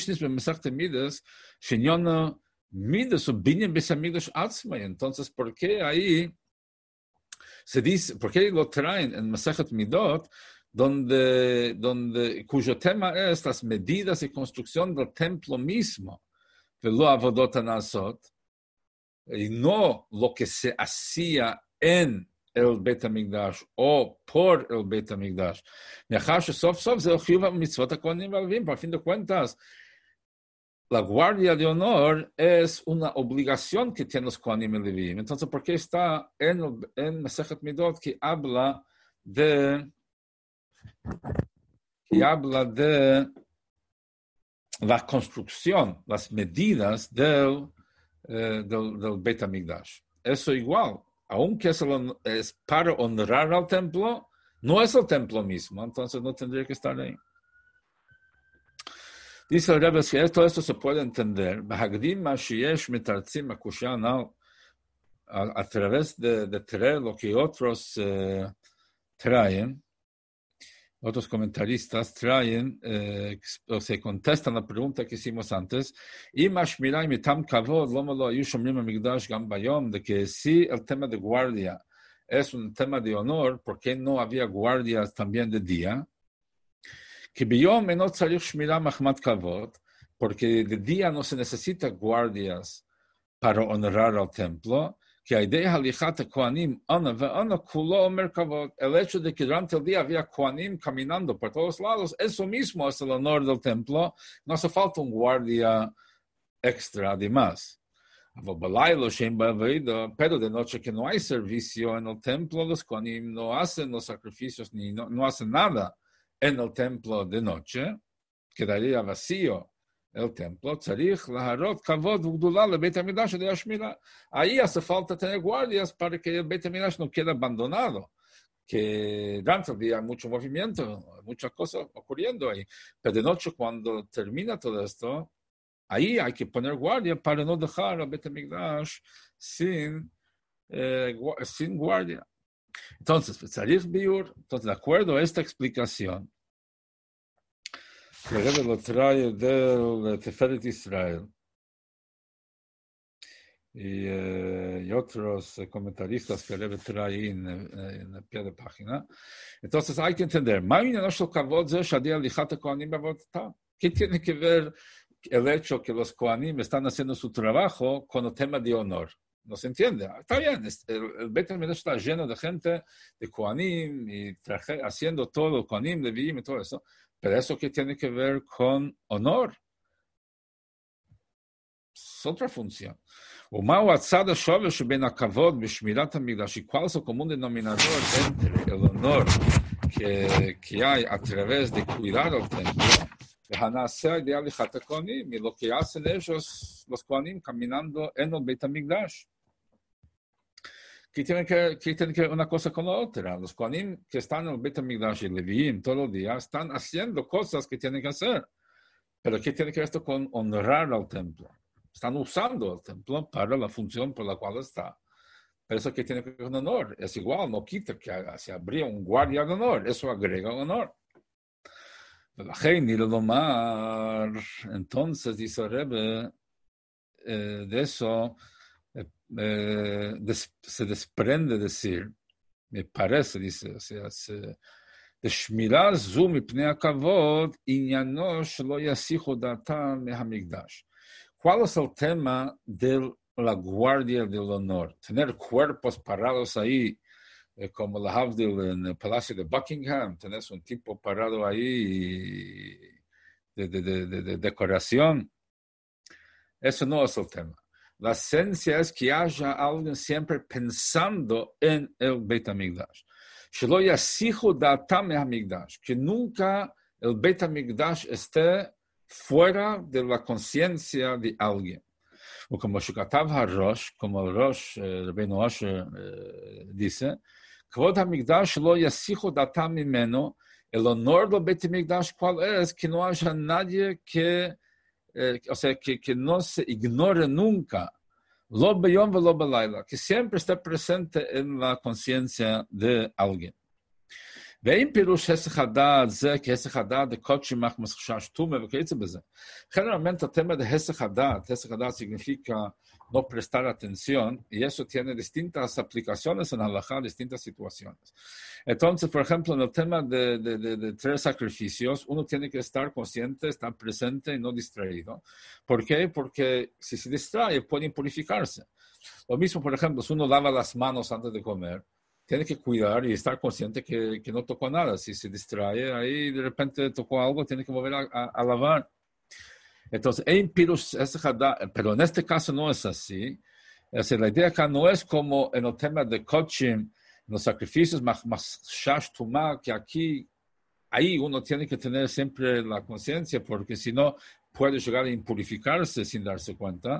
Entonces, ¿por qué ahí se dice, por qué lo traen en Masejet Midot, donde, donde, cuyo tema es las medidas y construcción del templo mismo, y no lo que se hacía en el Beit HaMikdash o por el Beit HaMikdash? Por fin de cuentas, la guardia de honor es una obligación que tienen los Kohanim y Leviim. Entonces, ¿por qué está en, en Masejet Midot que habla de que habla de la construcción, las medidas del, eh, del, del Beit HaMikdash. Eso igual, aunque es, el, es para honrar al templo, no es el templo mismo, entonces no tendría que estar ahí. Dice el Rebbe que todo esto se puede entender a, a través de, de traer lo que otros eh, traen, otros comentaristas traen, eh, o se contestan la pregunta que hicimos antes, de que si el tema de guardia es un tema de honor, ¿por qué no había guardias también de día? Porque de día no se necesita guardias para honrar al templo, que el hecho de que durante el día había kohanim caminando por todos lados, eso mismo es el honor del templo, no hace falta un guardia extra además. Pero de noche que no hay servicio en el templo, los kohanim no hacen los sacrificios ni no, no hacen nada en el templo de noche, quedaría vacío el templo. Ahí hace falta tener guardias para que el Beit HaMikdash no quede abandonado, que durante el día hay mucho movimiento, muchas cosas ocurriendo ahí, pero de noche cuando termina todo esto, ahí hay que poner guardia para no dejar al Beit HaMikdash sin, eh, sin guardia. Entonces, entonces, de acuerdo a esta explicación, el Rebbe lo trae del Tiferet Israel y, eh, y otros comentaristas que el Rebbe trae en, en el pie de página. Entonces hay que entender, ¿qué tiene que ver el hecho que los Kohanim están haciendo su trabajo con el tema de honor? No se entiende. Está bien, el, el Beit HaMikdash está lleno de gente, de Kohanim, y traje, haciendo todo, Kohanim, Leviim y todo eso. Pero eso que tiene que ver con honor es otra función. ¿Y cuál es el común denominador entre el honor que, que hay a través de cuidar el templo y lo que hacen ellos, los Kohanim, caminando en el Beit HaMikdash? ¿Qué tiene que, que tiene que ver una cosa con la otra? Los Kohanim que están en el Beit HaMikdash y Leviim todo el día están haciendo cosas que tienen que hacer. Pero ¿qué tiene que ver esto con honrar al templo? Están usando el templo para la función por la cual está. Pero eso que tiene que ver con honor es igual, no quita que se abría un guardia de honor, eso agrega honor. Entonces, dice el Rebbe, eh, de eso eh, des, se desprende decir, me parece, dice, o sea, se, de shmira zu mipnei hakavod inyano shelo yasichu datam mehamikdash. ¿Cuál es el tema de la guardia del honor? Tener cuerpos parados ahí, eh, como la Havdil en el Palacio de Buckingham, tenés un tipo parado ahí de, de, de, de, de decoración. Eso no es el tema. La esencia es que haya alguien siempre pensando en el Beit HaMikdash. Shelo yasichu datam mehamikdash, que nunca el Beit HaMikdash esté fuera de la conciencia de alguien. O como Shukatav HaRosh, como el Rosh, el Rabbeinu Asher eh, dice, Kvod HaMikdash lo yasichu datam mimeno, el honor del Beit HaMikdash, ¿cuál es? Que no haya nadie que, eh, o sea, que, que no se ignore nunca, lo beyom velo belayla, que siempre esté presente en la conciencia de alguien. ואין פירוש הסך הדעת זה כהסך הדעת דקודשי מחמס חשש תומה וכיוצא בזה. Generalmente el tema de הסך הדעת, הסך הדעת significa no prestar atención, y eso tiene distintas aplicaciones en halajá, distintas situaciones. Entonces, por ejemplo, en el tema de, de, de, de tres sacrificios, uno tiene que estar consciente, estar presente y no distraído. ¿Por qué? Porque si se distrae, puede impurificarse. Lo mismo, por ejemplo, si uno lava las manos antes de comer, tiene que cuidar y estar consciente que, que no tocó nada. Si se distrae, ahí de repente tocó algo, tiene que volver a, a, a lavar. Entonces, pero en este caso no es así. Es decir, la idea acá no es como en el tema de coaching, en los sacrificios, que aquí ahí uno tiene que tener siempre la conciencia, porque si no puede llegar a impurificarse sin darse cuenta.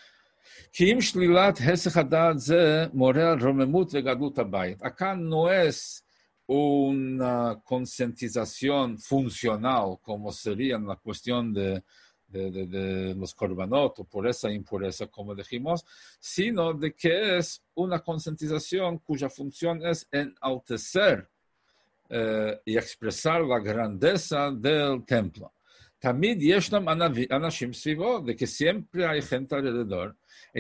Acá no es una concientización funcional, como sería en la cuestión de, de, de, de los korbanot, o pureza e impureza, como dijimos, sino de que es una concientización cuya función es enaltecer eh, y expresar la grandeza del templo. También yeshnam anashim svivo, de que siempre hay gente alrededor,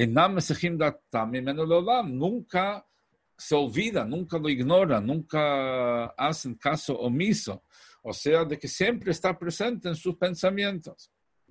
nunca se olvida, nunca lo ignora, nunca hacen caso omiso, o sea, de que siempre está presente en sus pensamientos.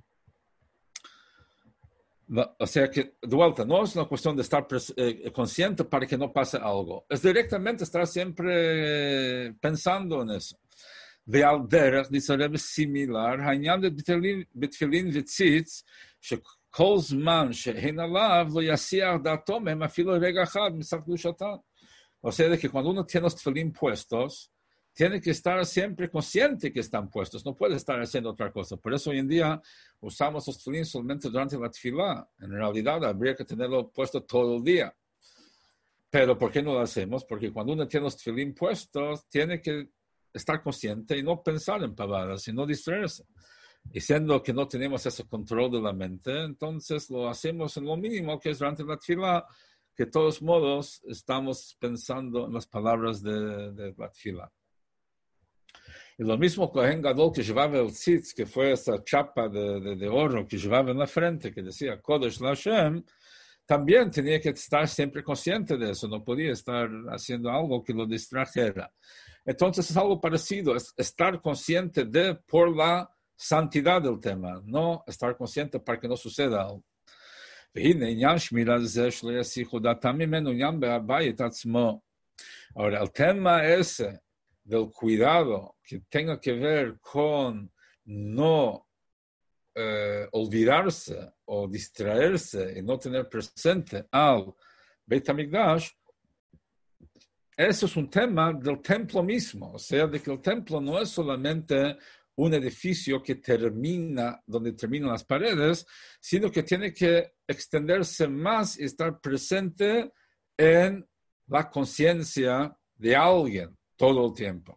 O sea que, de vuelta, no es una cuestión de estar eh, consciente para que no pase algo, es directamente estar siempre pensando en eso. ועל דרך, dice Rebbe, similar, העניין בתפילין וציץ, שכל זמן שאין עליו, לא יסיח דעתו מהם אפילו רגע אחד מסך קדושתן. O sea, de que cuando uno tiene los tefilín puestos, tiene que estar siempre consciente que están puestos, no puede estar haciendo otra cosa. Por eso hoy en día usamos los tefilín solamente durante la tefilá. En realidad habría que tenerlo puesto todo el día. Pero ¿por qué no lo hacemos? Porque cuando uno tiene los tefilín puestos, tiene que estar consciente y no pensar en pavadas, y no distraerse. Y siendo que no tenemos ese control de la mente, entonces lo hacemos en lo mínimo, que es durante la tefilá, que de todos modos estamos pensando en las palabras de, de la tefilá. Y lo mismo Kohen Gadol que llevaba el tzitz, que fue esa chapa de, de, de oro que llevaba en la frente, que decía Kodesh Lashem, también tenía que estar siempre consciente de eso, no podía estar haciendo algo que lo distrajera. Entonces es algo parecido, es estar consciente de por la santidad del tema, no estar consciente para que no suceda algo. Ahora, el tema ese del cuidado que tenga que ver con no eh, olvidarse o distraerse y no tener presente al Beit HaMikdash, eso es un tema del templo mismo, o sea, de que el templo no es solamente un edificio que termina donde terminan las paredes, sino que tiene que extenderse más y estar presente en la conciencia de alguien todo el tiempo.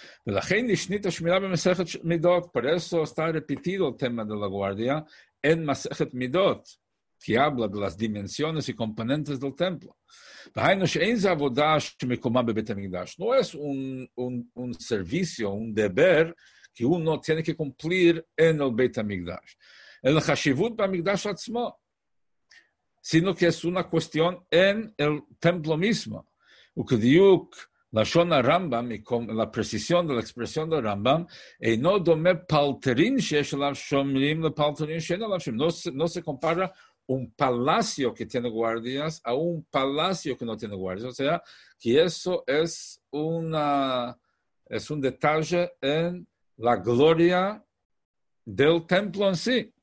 Por eso está repetido el tema de la guardia en Masechet Midot, que habla de las dimensiones y componentes del templo. No es un, un, un servicio, un deber que uno tiene que cumplir en el Beit HaMikdash. El Hashivut BaMikdash Atzmo, sino que es una cuestión en el templo mismo. Ukediuk, la Shona Rambam, y con la precisión de la expresión de Rambam, y no dome palterin shesh alav shomrim le palterin shesh alav shomrim. No se compara un palacio que tiene guardias a un palacio que no tiene guardias. O sea, que eso es, una, es un detalle en la gloria del templo en sí.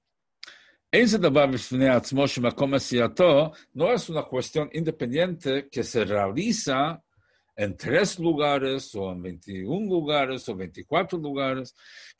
No es una cuestión independiente que se realiza en tres lugares, o en veintiún lugares, o veinticuatro lugares.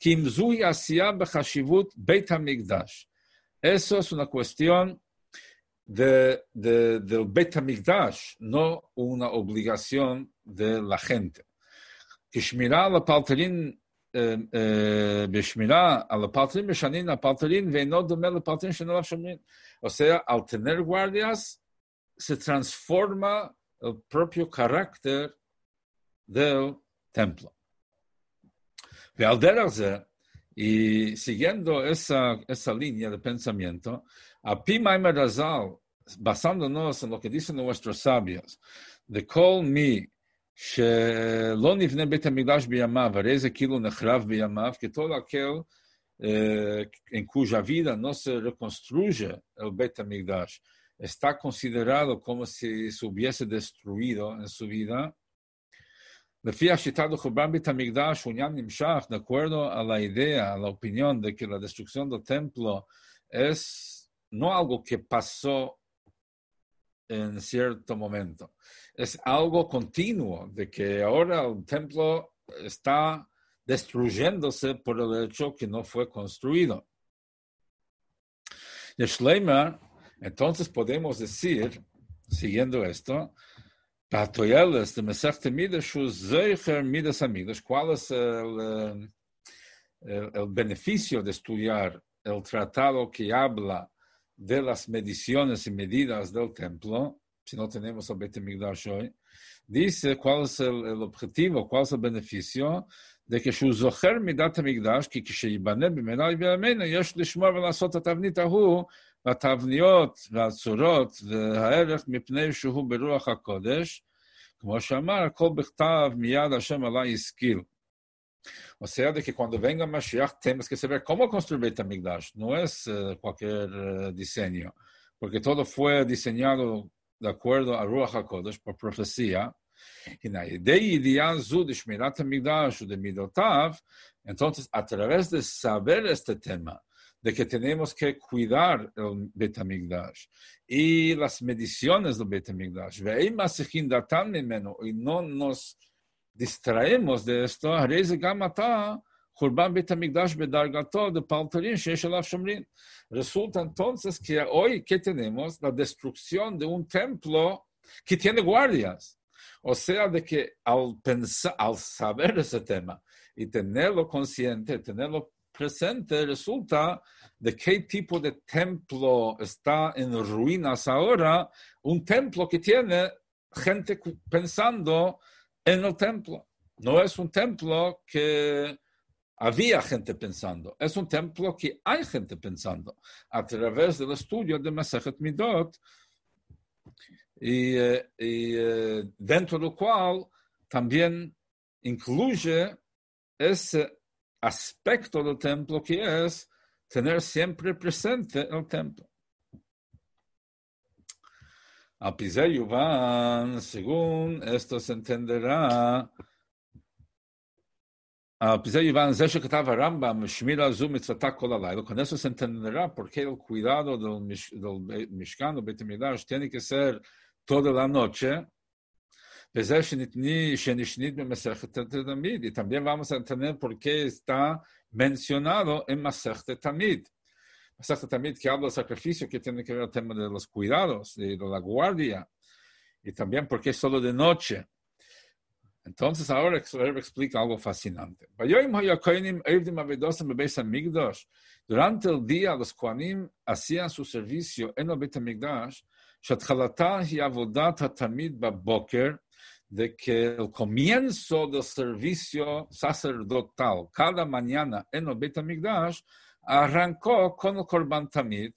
Eso es una cuestión de, de, del Beit HaMikdash, no una obligación de la gente. כשמירה על הפלטרין, בשמירה על הפלטרין משנין, הפלטרין ואינו דומה לפלטרין שאין עליו שומרים. O sea, al tener guardias, se transforma el propio carácter del templo. ועל דרך זה, y siguiendo esa, esa línea de pensamiento, a Pi Maimer Razal, basándonos en lo que dicen nuestros sabios, de Kol Mi, שלא נבנה בית המקדש בימיו, הרי זה כאילו נחרב בימיו, que todo aquel eh, en cuya vida no se reconstruye el Beit HaMikdash está considerado como si se hubiese destruido en su vida. לפי השיטה לחורבן בית המקדש, הוא עניין נמשך, de acuerdo a la idea, a la opinión de que la destrucción del templo es no algo que pasó en cierto momento. Es algo continuo, de que ahora el templo está destruyéndose por el hecho que no fue construido. Y Shleimer, entonces podemos decir, siguiendo esto, Patoyeles de Masechta Midrash, Zeicher Midas Amidas, ¿cuál es el, el, el beneficio de estudiar el tratado que habla de las mediciones y medidas del templo? Si no tenemos el Beit HaMikdash hoy, dice cuál es el, el objetivo, cuál es el beneficio de que שהוא זוכר מידת המקדש, כי כשיבנה במהרה בימינו יש לשמור ולעשות את התבנית ההוא, והתבניות והצורות והערך מפני שהוא ברוח הקודש, como שאמר, הכל בכתב מיד השם עלי השכיל. O sea, de que cuando venga Mashiach tenemos que saber cómo construir Beit HaMikdash, no es uh, cualquier uh, diseño, porque todo fue diseñado de acuerdo a Ruach HaKodesh por profecía. Entonces, a través de saber este tema, de que tenemos que cuidar el Beit HaMikdash y las mediciones del Beit HaMikdash, y no nos distraemos de esto, resulta entonces que hoy que tenemos la destrucción de un templo que tiene guardias. O sea, de que al pensar, al saber ese tema y tenerlo consciente, tenerlo presente, resulta de qué tipo de templo está en ruinas ahora, un templo que tiene gente pensando en el templo. No es un templo que había gente pensando, es un templo que hay gente pensando a través del estudio de Masechet Midot, y, y dentro del cual también incluye ese aspecto del templo que es tener siempre presente el templo. Al Pizé Yuvan, según esto se entenderá, al Pizé Yuvan, Zeshe Ketava Rambam, Shmira Azu Mitzvata Kol Halayla, con eso se entenderá por qué el cuidado del, del Mishkan, del Beit HaMikdash, tiene que ser toda la noche, y también vamos a entender por qué está mencionado en Masechet Tamid. Masechet Tamid que habla del sacrificio, que tiene que ver el tema de los cuidados, de la guardia, y también por qué solo de noche. Entonces ahora explica algo fascinante. Durante el día los Kohanim hacían su servicio en el Beit HaMikdash, de que el comienzo del servicio sacerdotal cada mañana en el Beit HaMikdash arrancó con el Korban Tamid,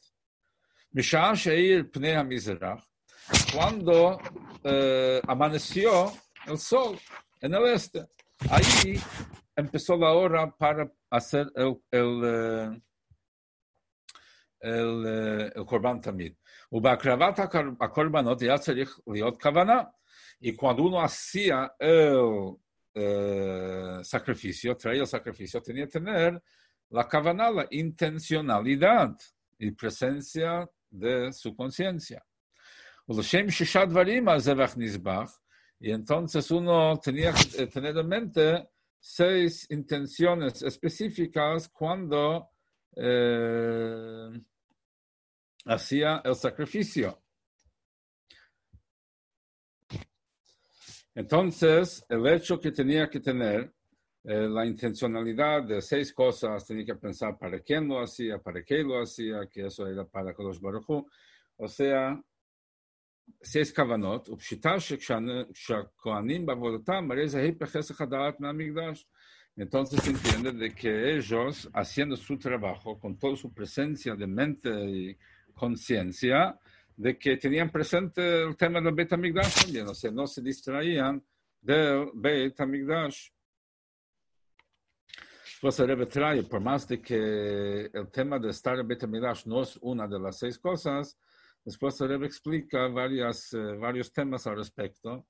cuando eh, amaneció el sol en el este. Ahí empezó la hora para hacer el, el, el, el Korban Tamid. Y cuando uno hacía el eh, sacrificio, traía el sacrificio, tenía que tener la kavaná, la intencionalidad y presencia de su conciencia. Y entonces uno tenía que tener en mente seis intenciones específicas cuando eh, hacía el sacrificio. Entonces, el hecho que tenía que tener eh, la intencionalidad de seis cosas, tenía que pensar para quién lo hacía, para qué lo hacía, que eso era para Kadosh Baruch Hu. O sea, seis kavanot, upshita shekhanim bavodatam, mareza hipech hesech hadaat me'amikdash. Entonces se entiende de que ellos, haciendo su trabajo con toda su presencia de mente y conciencia, de que tenían presente el tema del Beit HaMikdash también, o sea, no se distraían del Beit HaMikdash. Pues el Rebbe trae, por más de que el tema de estar en Beit HaMikdash no es una de las seis cosas, después el Rebbe explica varias, eh, varios temas al respecto,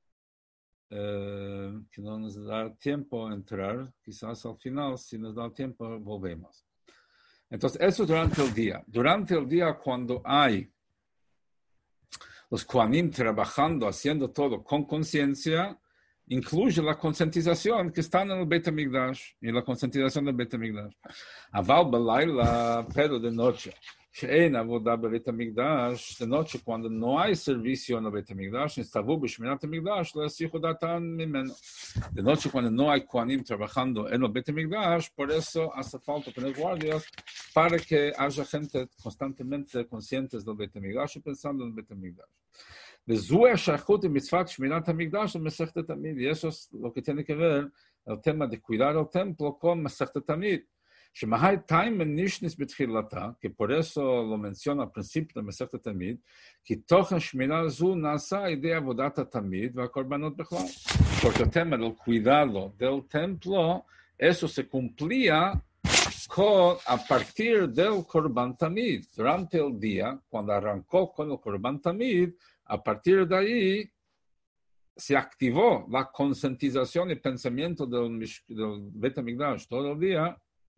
eh, que no nos da tiempo a entrar, quizás al final, si nos da tiempo, volvemos. Entonces, eso durante el día. Durante el día, cuando hay los Kohanim trabajando, haciendo todo con conciencia, incluye la concientización que está en el Beit HaMikdash y la concientización del Beit HaMikdash. Aval b'layla, pero de noche. שאין עבודה בבית המקדש, de noche, cuando no hay servicio en el Beit HaMikdash, נסתוו בשמירת המקדש, לא יסיחו דעתם ממנו. De noche, cuando no hay kohanim trabajando en el Beit HaMikdash, por eso hace falta tener guardias para que haya gente constantemente conscientes del Beit HaMikdash y pensando en el Beit HaMikdash. וזו השייכות עם מצוות שמירת המקדש ומסכת תמיד, y eso es lo que tiene que ver el tema de cuidar el templo con מסכת תמיד. שמהי טיימן נישניס בתחילתה, que por eso lo menciona al principio de מסכת תמיד, כי תוכן שמירה זו נעשה על ידי עבודת התמיד והקורבנות בכלל. porque el tema del cuidado del templo, eso se cumplía con, a partir del Korban Tamid. Durante el día, cuando arrancó con el Korban Tamid, a partir de ahí se activó la concientización y pensamiento del, del Beit HaMikdash todo el día.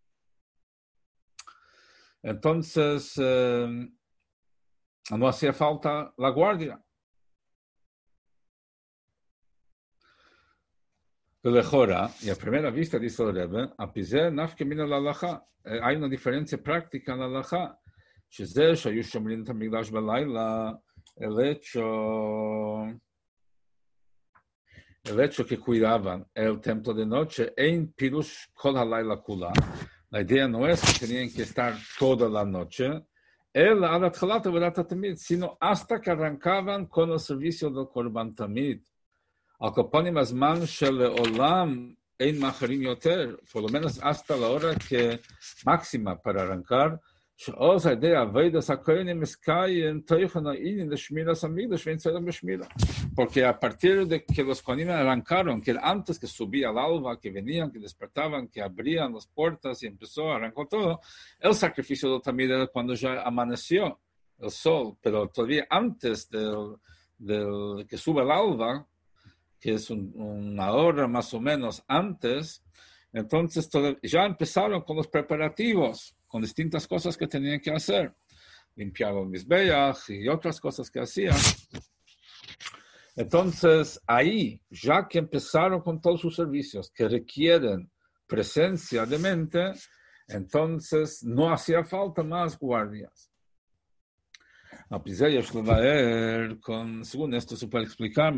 Entonces, eh, no hacía falta la guardia. Lejora, y a primera vista, dice el Rebbe, apize nafke min al-halacha. Hay una diferencia práctica en la halacha. שזה שהיו שומרים את המקדש בלילה, el hecho, el hecho que cuidaban el templo de noche en pirush kol halayla kula. La idea no es que tenían que estar toda la noche, el alatchalat avodat tamid, sino hasta que arrancaban con el servicio del Korban Tamid. Al koponim azman shel olam ein macharim yoter, por lo menos hasta la hora que máxima para arrancar. שעוז הידי אביידס הכהנים מסקיים תויכון העניין לשמירת המקדש ואין צורך בשמירה. Porque a partir de que los kohanim arrancaron, que antes que subía al alba, que venían, que despertaban, que abrían las puertas y empezó, arrancó todo, el sacrificio del tamid era cuando ya amaneció el sol, pero todavía antes del, del que sube el alba, que es un, una hora más o menos antes, entonces todo, ya empezaron con los preparativos, con distintas cosas que tenían que hacer. Limpiar el mizbeach y otras cosas que hacían. Entonces, ahí, ya que empezaron con todos sus servicios que requieren presencia de mente, entonces no hacía falta más guardias. Con, según esto se puede explicar,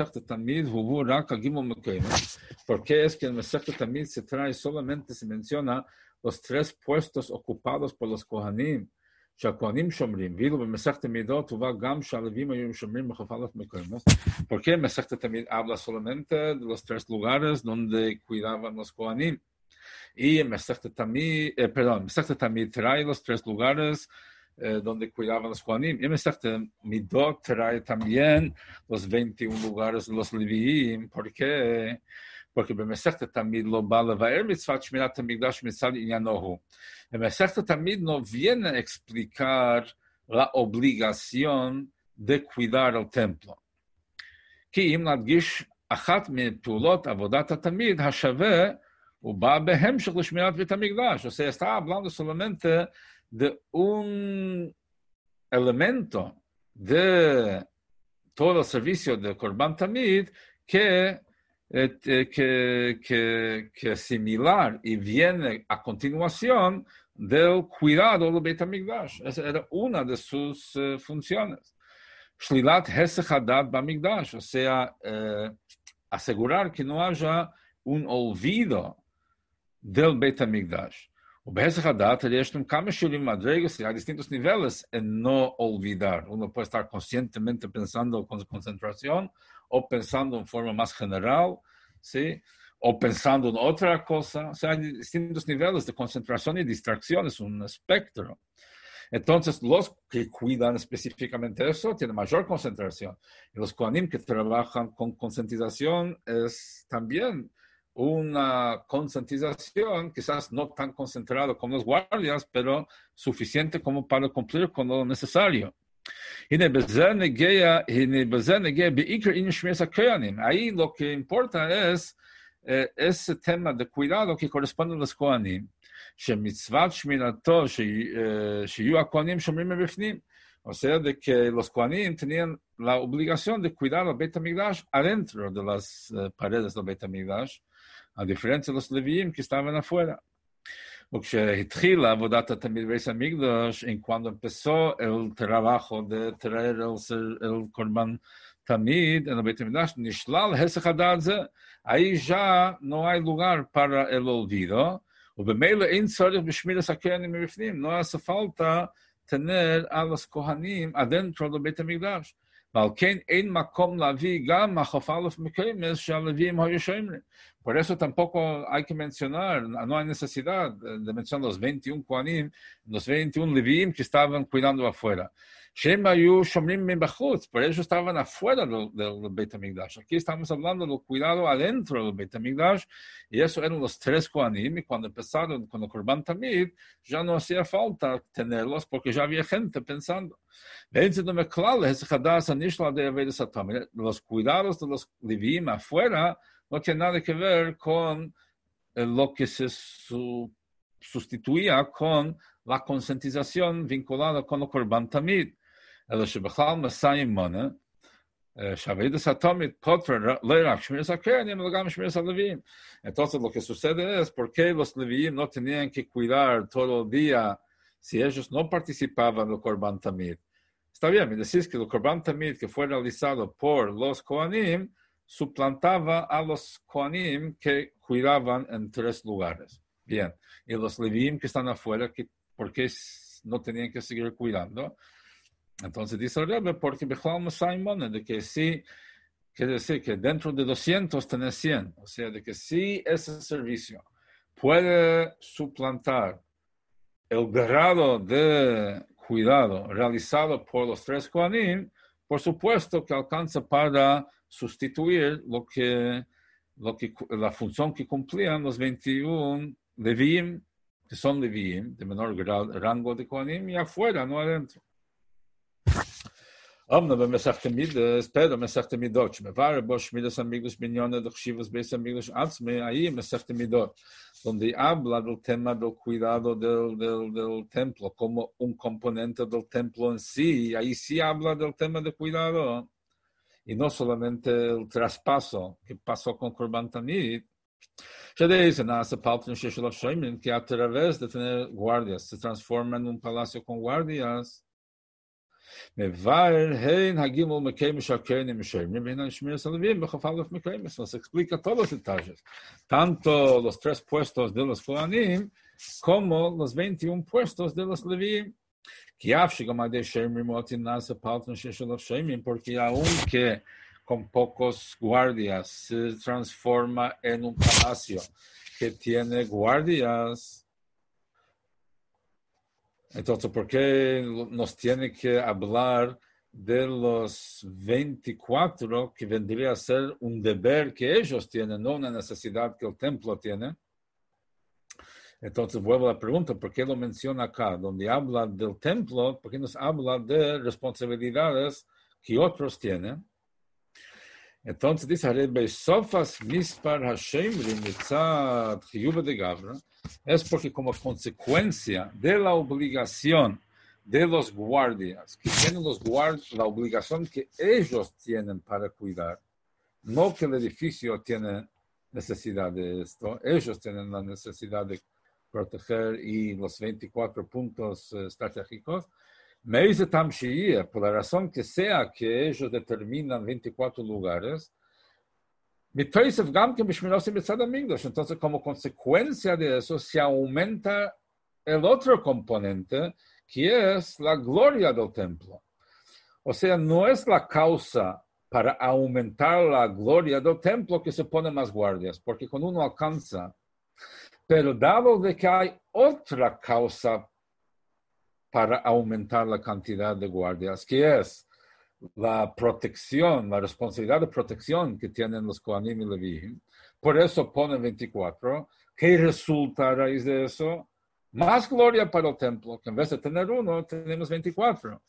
¿por qué es que en Masechet Tamid se trae solamente, se menciona los tres puestos ocupados por los Kohanim, שהכהנים שומרים, ואילו במסכת מידות הובא גם שהלווים היו שומרים בחפלות מקומות. ¿Por qué Masechet Tamid habla solamente de los tres lugares donde cuidaban los Kohanim? Y en Masechet Tamid, eh, perdón, Masechet Tamid trae los tres lugares eh, donde cuidaban los Kohanim. Y en Masechet Midot trae también los veintiún lugares de los Leviim. ¿Por qué? Porque במסכת תמיד לא בא לבאר מצוות שמירת המקדש מצד עניינו הוא. במסכת תמיד no viene a explicar la obligación de cuidar el templo. כי אם נדגיש אחת מפעולות עבודת התמיד, השווה הוא בא בהמשך לשמירת בית המקדש. O sea, está hablando solamente de un elemento de todo el servicio de Korban Tamid que Que, que, que es similar y viene a continuación del cuidado del Beit HaMikdash. Esa era una de sus uh, funciones. Shlilat Hesech Hadat BaMikdash, o sea, eh, asegurar que no haya un olvido del Beit HaMikdash. O Hesech Hadat, hay distintos niveles en no olvidar. Uno puede estar conscientemente pensando con concentración, o pensando en forma más general, ¿sí? O pensando en otra cosa. O sea, hay distintos niveles de concentración y distracción, es un espectro. Entonces, los que cuidan específicamente eso tienen mayor concentración. Y los kohanim que trabajan con concientización es también una concientización, quizás no tan concentrada como los guardias, pero suficiente como para cumplir con lo necesario. Ahí lo que importa es eh, ese tema de cuidado que corresponde a los kohanim. שמצוות שמירתו שיהיו הכהנים שומרים מבפנים. O sea, de que los Kohanim tenían la obligación de cuidar al Beit HaMikdash adentro de las uh, paredes del Beit HaMikdash, a diferencia de los Leviim que estaban afuera. וכשהתחילה עבודת התמיד בית המקדש, en cuando empezó el trabajo de traer el, el Korban Tamid en el Beit HaMikdash, נשלל הסח הדעת זה, ahí ya no hay lugar para el olvido, ובמילא אין צורך בשמירת הקרנים מבפנים, no hace falta tener a los Kohanim adentro del Beit HaMikdash. ועל כן אין מקום להביא גם כ"א מקיימס שהלוויים היו שומרים. Por eso tampoco hay que mencionar, no hay necesidad de mencionar los veintiún Kohanim, los veintiún Leviim que estaban cuidando afuera. Shem hayu shomrim membachutz, por eso estaban afuera del, del Beit HaMikdash. Aquí estamos hablando del cuidado adentro del Beit HaMikdash, y eso eran los tres Kohanim, y cuando empezaron con el Korban Tamid, ya no hacía falta tenerlos, porque ya había gente pensando. Los cuidados de los Leviim afuera no tiene nada que ver con lo que se su, sustituía con la concientización vinculada con el Korban Tamid. El שבכלל מסע מונה, שהעבודת התמיד פוטר לא רק שמירת הקרנים, אלא גם שמירת הלוויים. Entonces lo que sucede es porque los Leviim no tenían que cuidar todo el día si ellos no participaban del Korban Tamid. Está bien, me decís que el Korban Tamid que fue realizado por los Kohanim suplantaba a los Kohanim que cuidaban en tres lugares. Bien, y los Leviim que están afuera, que, ¿por qué no tenían que seguir cuidando? Entonces dice el Rebbe, porque Bechal Masaimon, de que sí, quiere decir que dentro de doscientos tenés cien, o sea, de que sí ese servicio puede suplantar el grado de cuidado realizado por los tres Kohanim, por supuesto que alcanza para sustituir lo que, lo que, la función que cumplían los veintiún Leviim, que son Leviim, de menor grado, rango de Kohanim, y afuera, no adentro. אמנם במסכת מידות, pero מסכת מידות, שמבאר בו שמירת המקדש בעניין החשיבות בית המקדש עצמי, ahí מסכת מידות, donde habla del tema del cuidado del, del, del templo como un componente del templo en sí, ahí sí habla del tema de cuidado, y no solamente el traspaso que pasó con Korban Tamid, se nace que a través de tener guardias se transforma en un palacio con guardias. Nos explica todos los detalles, tanto los tres puestos de los Kohanim como los veintiún puestos de los Leviim. Porque aunque con pocos guardias se transforma en un palacio que tiene guardias, entonces, ¿por qué nos tiene que hablar de los veinticuatro que vendría a ser un deber que ellos tienen, no una necesidad que el templo tiene? Entonces, vuelvo a la pregunta, ¿por qué lo menciona acá? Donde habla del templo, ¿por qué nos habla de responsabilidades que otros tienen? Entonces dice, es porque como consecuencia de la obligación de los guardias, que tienen los guardias, la obligación que ellos tienen para cuidar, no que el edificio tiene necesidad de esto, ellos tienen la necesidad de proteger y los veinticuatro puntos uh, estratégicos, me dice Tamshiyah, por la razón que sea que ellos determinan veinticuatro lugares, entonces como consecuencia de eso se aumenta el otro componente, que es la gloria del templo. O sea, no es la causa para aumentar la gloria del templo que se ponen más guardias, porque con uno alcanza. Pero dado de que hay otra causa para aumentar la cantidad de guardias, que es la protección, la responsabilidad de protección que tienen los Kohanim y Leviim, por eso ponen veinticuatro, ¿qué resulta a raíz de eso? Más gloria para el templo, que en vez de tener uno, tenemos veinticuatro.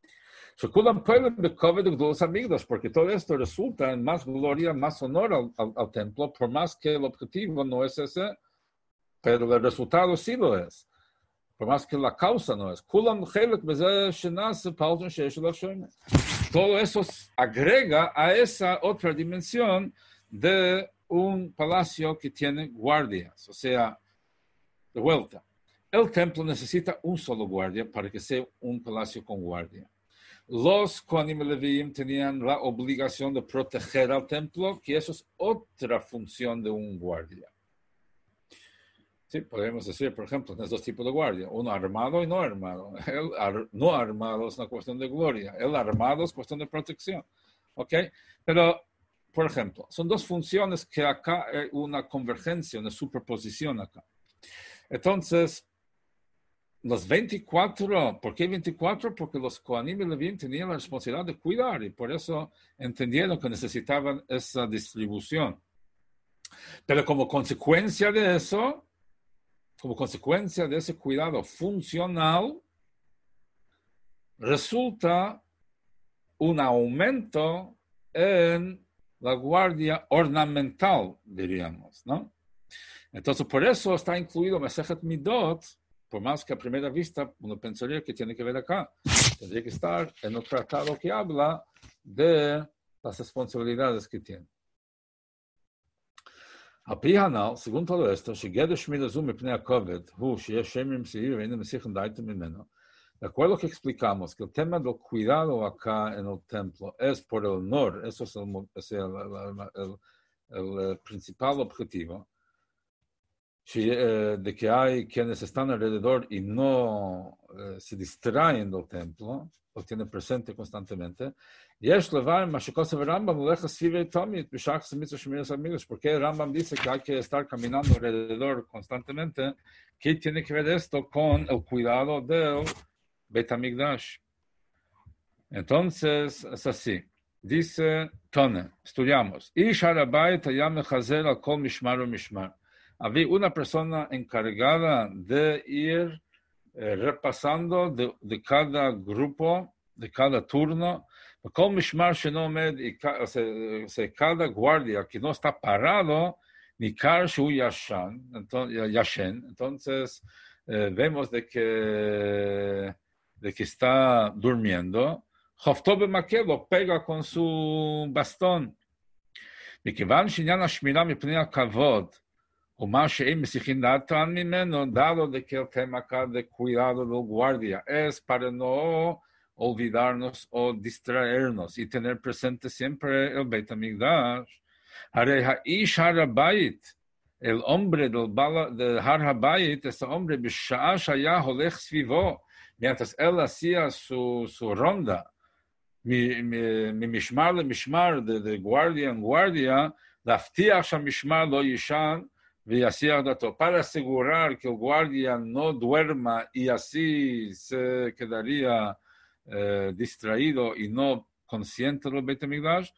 Porque todo esto resulta en más gloria, más honor al, al, al templo, por más que el objetivo no es ese, pero el resultado sí lo es. por más que la causa no es. Kulam chelek beze shenase palton sheyesh elav shomer. Todo eso agrega a esa otra dimensión de un palacio que tiene guardias, o sea, de vuelta. El templo necesita un solo guardia para que sea un palacio con guardia. Los Kohanim y Leviim tenían la obligación de proteger al templo, que eso es otra función de un guardia. Sí, podemos decir, por ejemplo, tienes dos tipos de guardia, uno armado y no armado. El ar- no armado es una cuestión de gloria, el armado es cuestión de protección. ¿Ok? Pero, por ejemplo, son dos funciones que acá hay una convergencia, una superposición acá. Entonces, los veinticuatro, ¿por qué veinticuatro? Porque los Kohanim y Levín tenían la responsabilidad de cuidar y por eso entendieron que necesitaban esa distribución. Pero como consecuencia de eso, como consecuencia de ese cuidado funcional, resulta un aumento en la guardia ornamental, diríamos, ¿no? Entonces, por eso está incluido Masejet Midot, por más que a primera vista uno pensaría que tiene que ver acá. Tendría que estar en el tratado que habla de las responsabilidades que tiene. על פי הנ"ל, según todo esto, שגדר שמירה זו מפני הכובד הוא שיש שמים שעיר ואין מסיחים דייתם ממנו. De acuerdo que explicamos que el tema del cuidado acá en el templo es por el honor, eso es el, es el, el, el, el, el principal objetivo, de que hay quienes están alrededor y no eh, se distraen del templo, lo tienen presente constantemente. Y es levar Mashikosev Rambam leja svive tomit bishach semitzah shemiras amigos, porque Rambam dice que hay que estar caminando alrededor constantemente. ¿Qué tiene que ver esto con el cuidado del Beit HaMikdash? Entonces, es así. Dice Tone, estudiamos. Ish harabayit hayam mechazer al kol mishmar u mishmar. Había una persona encargada de ir eh, repasando de, de cada grupo, de cada turno, con Mishmar Shenomed, y o sea, o sea, cada guardia que no está parado, ni Kar Shu Yashan, entonces, Yashen, entonces eh, vemos de que, de que está durmiendo, Hoftobe Maquel lo pega con su bastón. מכיוון שעניין השמירה מפני הכבוד, Omar Sheim Mesichim Datan Mimeno, dado de que el tema acá de cuidado del guardia es para no olvidarnos o distraernos y tener presente siempre el Beit HaMikdash. Harei Ha'ish Harabayit, el hombre del, bala, del Har Habayit, ese hombre B'sha'a Shaya Holech Svivo, mientras él hacía su, su ronda, mi, mi, mi mishmar le mishmar, de, de guardia en guardia, להבטיח שהמשמר לא יישן, para asegurar que el guardia no duerma y así se quedaría eh, distraído y no consciente del Beit HaMikdash,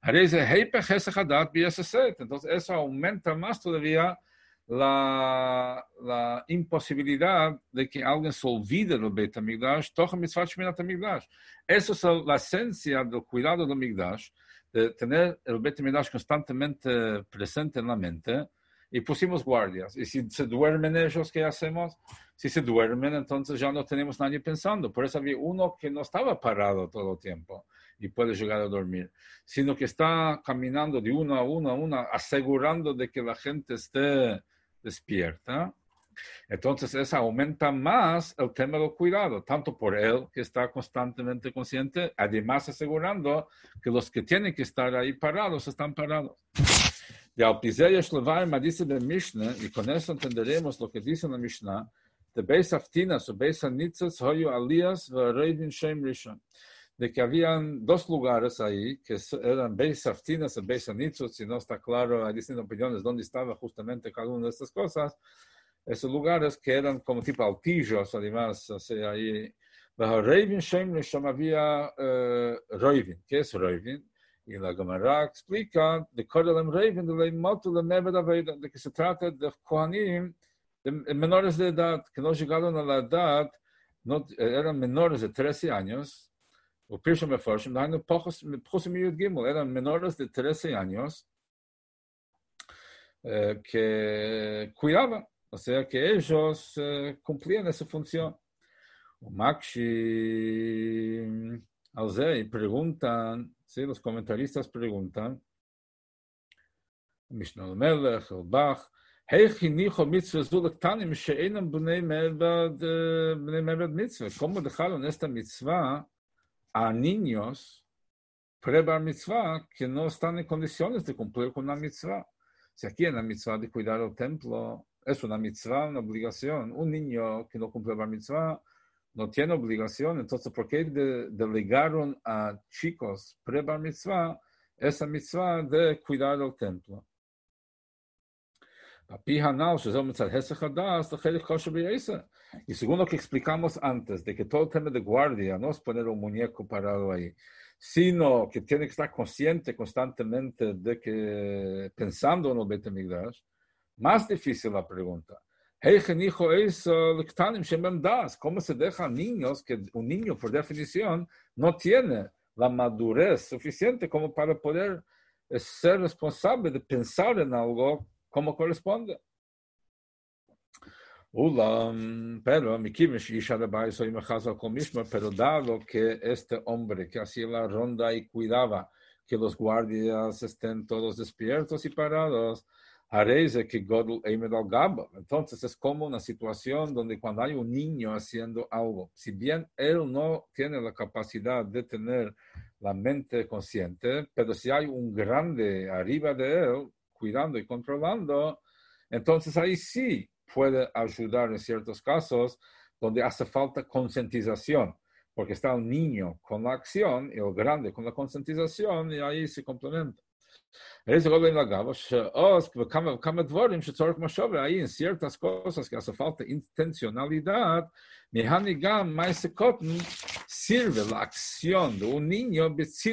entonces eso aumenta más todavía la, la imposibilidad de que alguien se olvide del Beit HaMikdash. Eso es la esencia del cuidado del Mikdash, de tener el Beit HaMikdash constantemente presente en la mente. Y pusimos guardias. Y si se duermen ellos, ¿qué hacemos? Si se duermen, entonces ya no tenemos nadie pensando. Por eso había uno que no estaba parado todo el tiempo y puede llegar a dormir, sino que está caminando de uno a uno a uno, asegurando de que la gente esté despierta. Entonces eso aumenta más el tema del cuidado, tanto por él, que está constantemente consciente, además asegurando que los que tienen que estar ahí parados están parados. De Alpizeyesh Levaim dice de Mishnah, y con eso entenderemos lo que dice la Mishnah, de Beis Aftinas o Beis Hanitzos, Hoyu Alias, Reivin Shem Rishon, de que habían dos lugares ahí, que eran Beis Aftinas o Beis Hanitzos, si no está claro, hay distintas opiniones dónde estaba justamente cada una de estas cosas, esos lugares que eran como tipo altillos, además, o sea, ahí, Reivin Shem Rishon había uh, Reivin. ¿Qué es Reivin? Y la Gemara explica de Kodalem Reivin, de que se trata de Kohanim, de menores de edad, que no llegaron a la edad, no, eran menores de trece años, o Pirsha Meforshim, eran menores de trece años, eh, que cuidaban, O sea que ellos eh, cumplían esa función. Makshi, Alzei, preguntan, ¿sí? Los comentaristas preguntan, Mishnah Melech, el Bach, ¿cómo dejaron esta mitzvah a niños pre-bar mitzvah que no están en condiciones de cumplir con la mitzvah? Si aquí en la mitzvah de cuidar el templo es una mitzvah, una obligación, un niño que no cumple bar mitzvah no tiene obligación, entonces ¿por qué de, delegaron a chicos pre-bar mitzvah esa mitzvah de cuidar el templo? Y según lo que explicamos antes, de que todo el tema de guardia no es poner un muñeco parado ahí, sino que tiene que estar consciente constantemente de que, pensando en el Beit HaMikdash, más difícil la pregunta. ¿Cómo se deja niños que un niño, por definición, no tiene la madurez suficiente como para poder ser responsable de pensar en algo como corresponde? Ulam, pero pero dado que este hombre que hacía la ronda y cuidaba que los guardias estén todos despiertos y parados, que Godel Eimed al Gaba. Entonces es como una situación donde cuando hay un niño haciendo algo, si bien él no tiene la capacidad de tener la mente consciente, pero si hay un grande arriba de él, cuidando y controlando, entonces ahí sí puede ayudar en ciertos casos donde hace falta concientización, porque está el niño con la acción y el grande con la concientización, y ahí se complementa. Ahí en ciertas cosas que hace falta intencionalidad, sirve la acción de un niño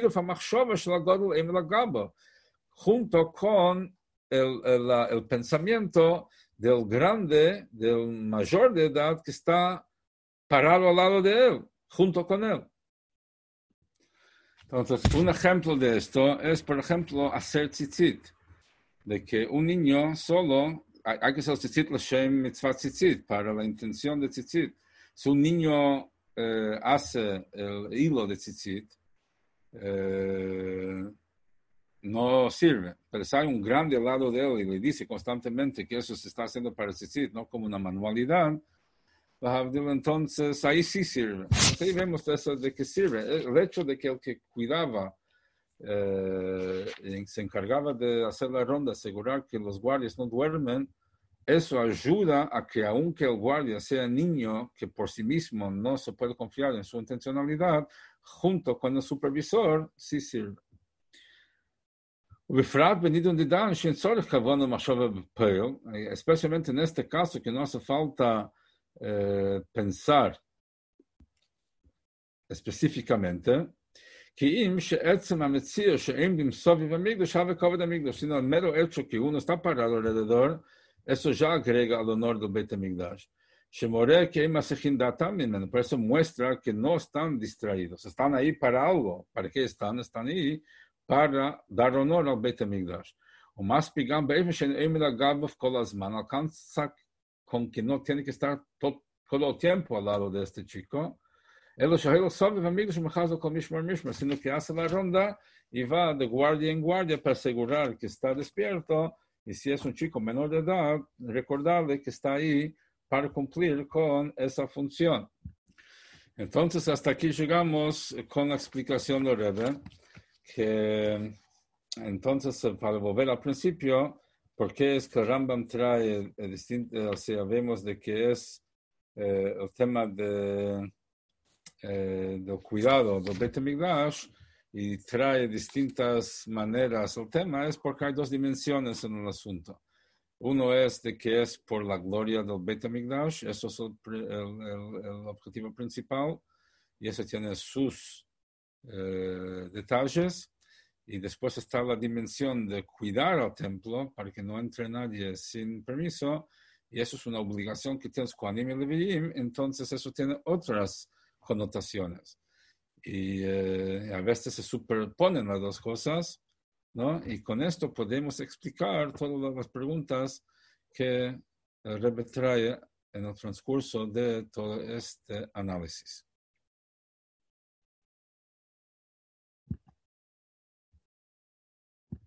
junto con el, el, el pensamiento del grande, del mayor de edad que está parado al lado de él, junto con él. Entonces, un ejemplo de esto es, por ejemplo, hacer tzitzit, de que un niño solo, hay, hay que hacer tzitzit l'shem mitzvah tzitzit, para la intención de tzitzit. Si un niño eh, hace el hilo de tzitzit, eh, no sirve, pero si hay un grande al lado de él y le dice constantemente que eso se está haciendo para tzitzit, no como una manualidad, entonces ahí sí sirve. Entonces, ahí vemos eso de que sirve. El hecho de que el que cuidaba, eh, se encargaba de hacer la ronda, asegurar que los guardias no duermen, eso ayuda a que aunque el guardia sea niño, que por sí mismo no se puede confiar en su intencionalidad, junto con el supervisor, sí sirve. Especialmente en este caso que no hace falta eh, pensar específicamente, sino el mero hecho que uno está parado alrededor, eso ya agrega al honor del Beit HaMikdash. Por eso muestra que no están distraídos, están ahí para algo. ¿Para qué están? Están ahí para dar honor al Beit HaMikdash. O más pigam alcanza con que no tiene que estar todo, todo el tiempo al lado de este chico, sino que hace la ronda y va de guardia en guardia para asegurar que está despierto, y si es un chico menor de edad, recordarle que está ahí para cumplir con esa función. Entonces, hasta aquí llegamos con la explicación de Rebbe, que entonces, para volver al principio, ¿por qué es que el Rambam trae, eh, distinto, o sea, vemos de que es eh, el tema de, eh, del cuidado del Beit HaMikdash y trae distintas maneras el tema? Es porque hay dos dimensiones en el asunto. Uno es de que es por la gloria del Beit HaMikdash, eso es el, el, el, el objetivo principal, y eso tiene sus eh, detalles. Y después está la dimensión de cuidar al templo para que no entre nadie sin permiso, y eso es una obligación que tienes Kohanim y Leviim, entonces eso tiene otras connotaciones. Y eh, a veces se superponen las dos cosas, ¿no? Y con esto podemos explicar todas las preguntas que el Rebbe trae en el transcurso de todo este análisis.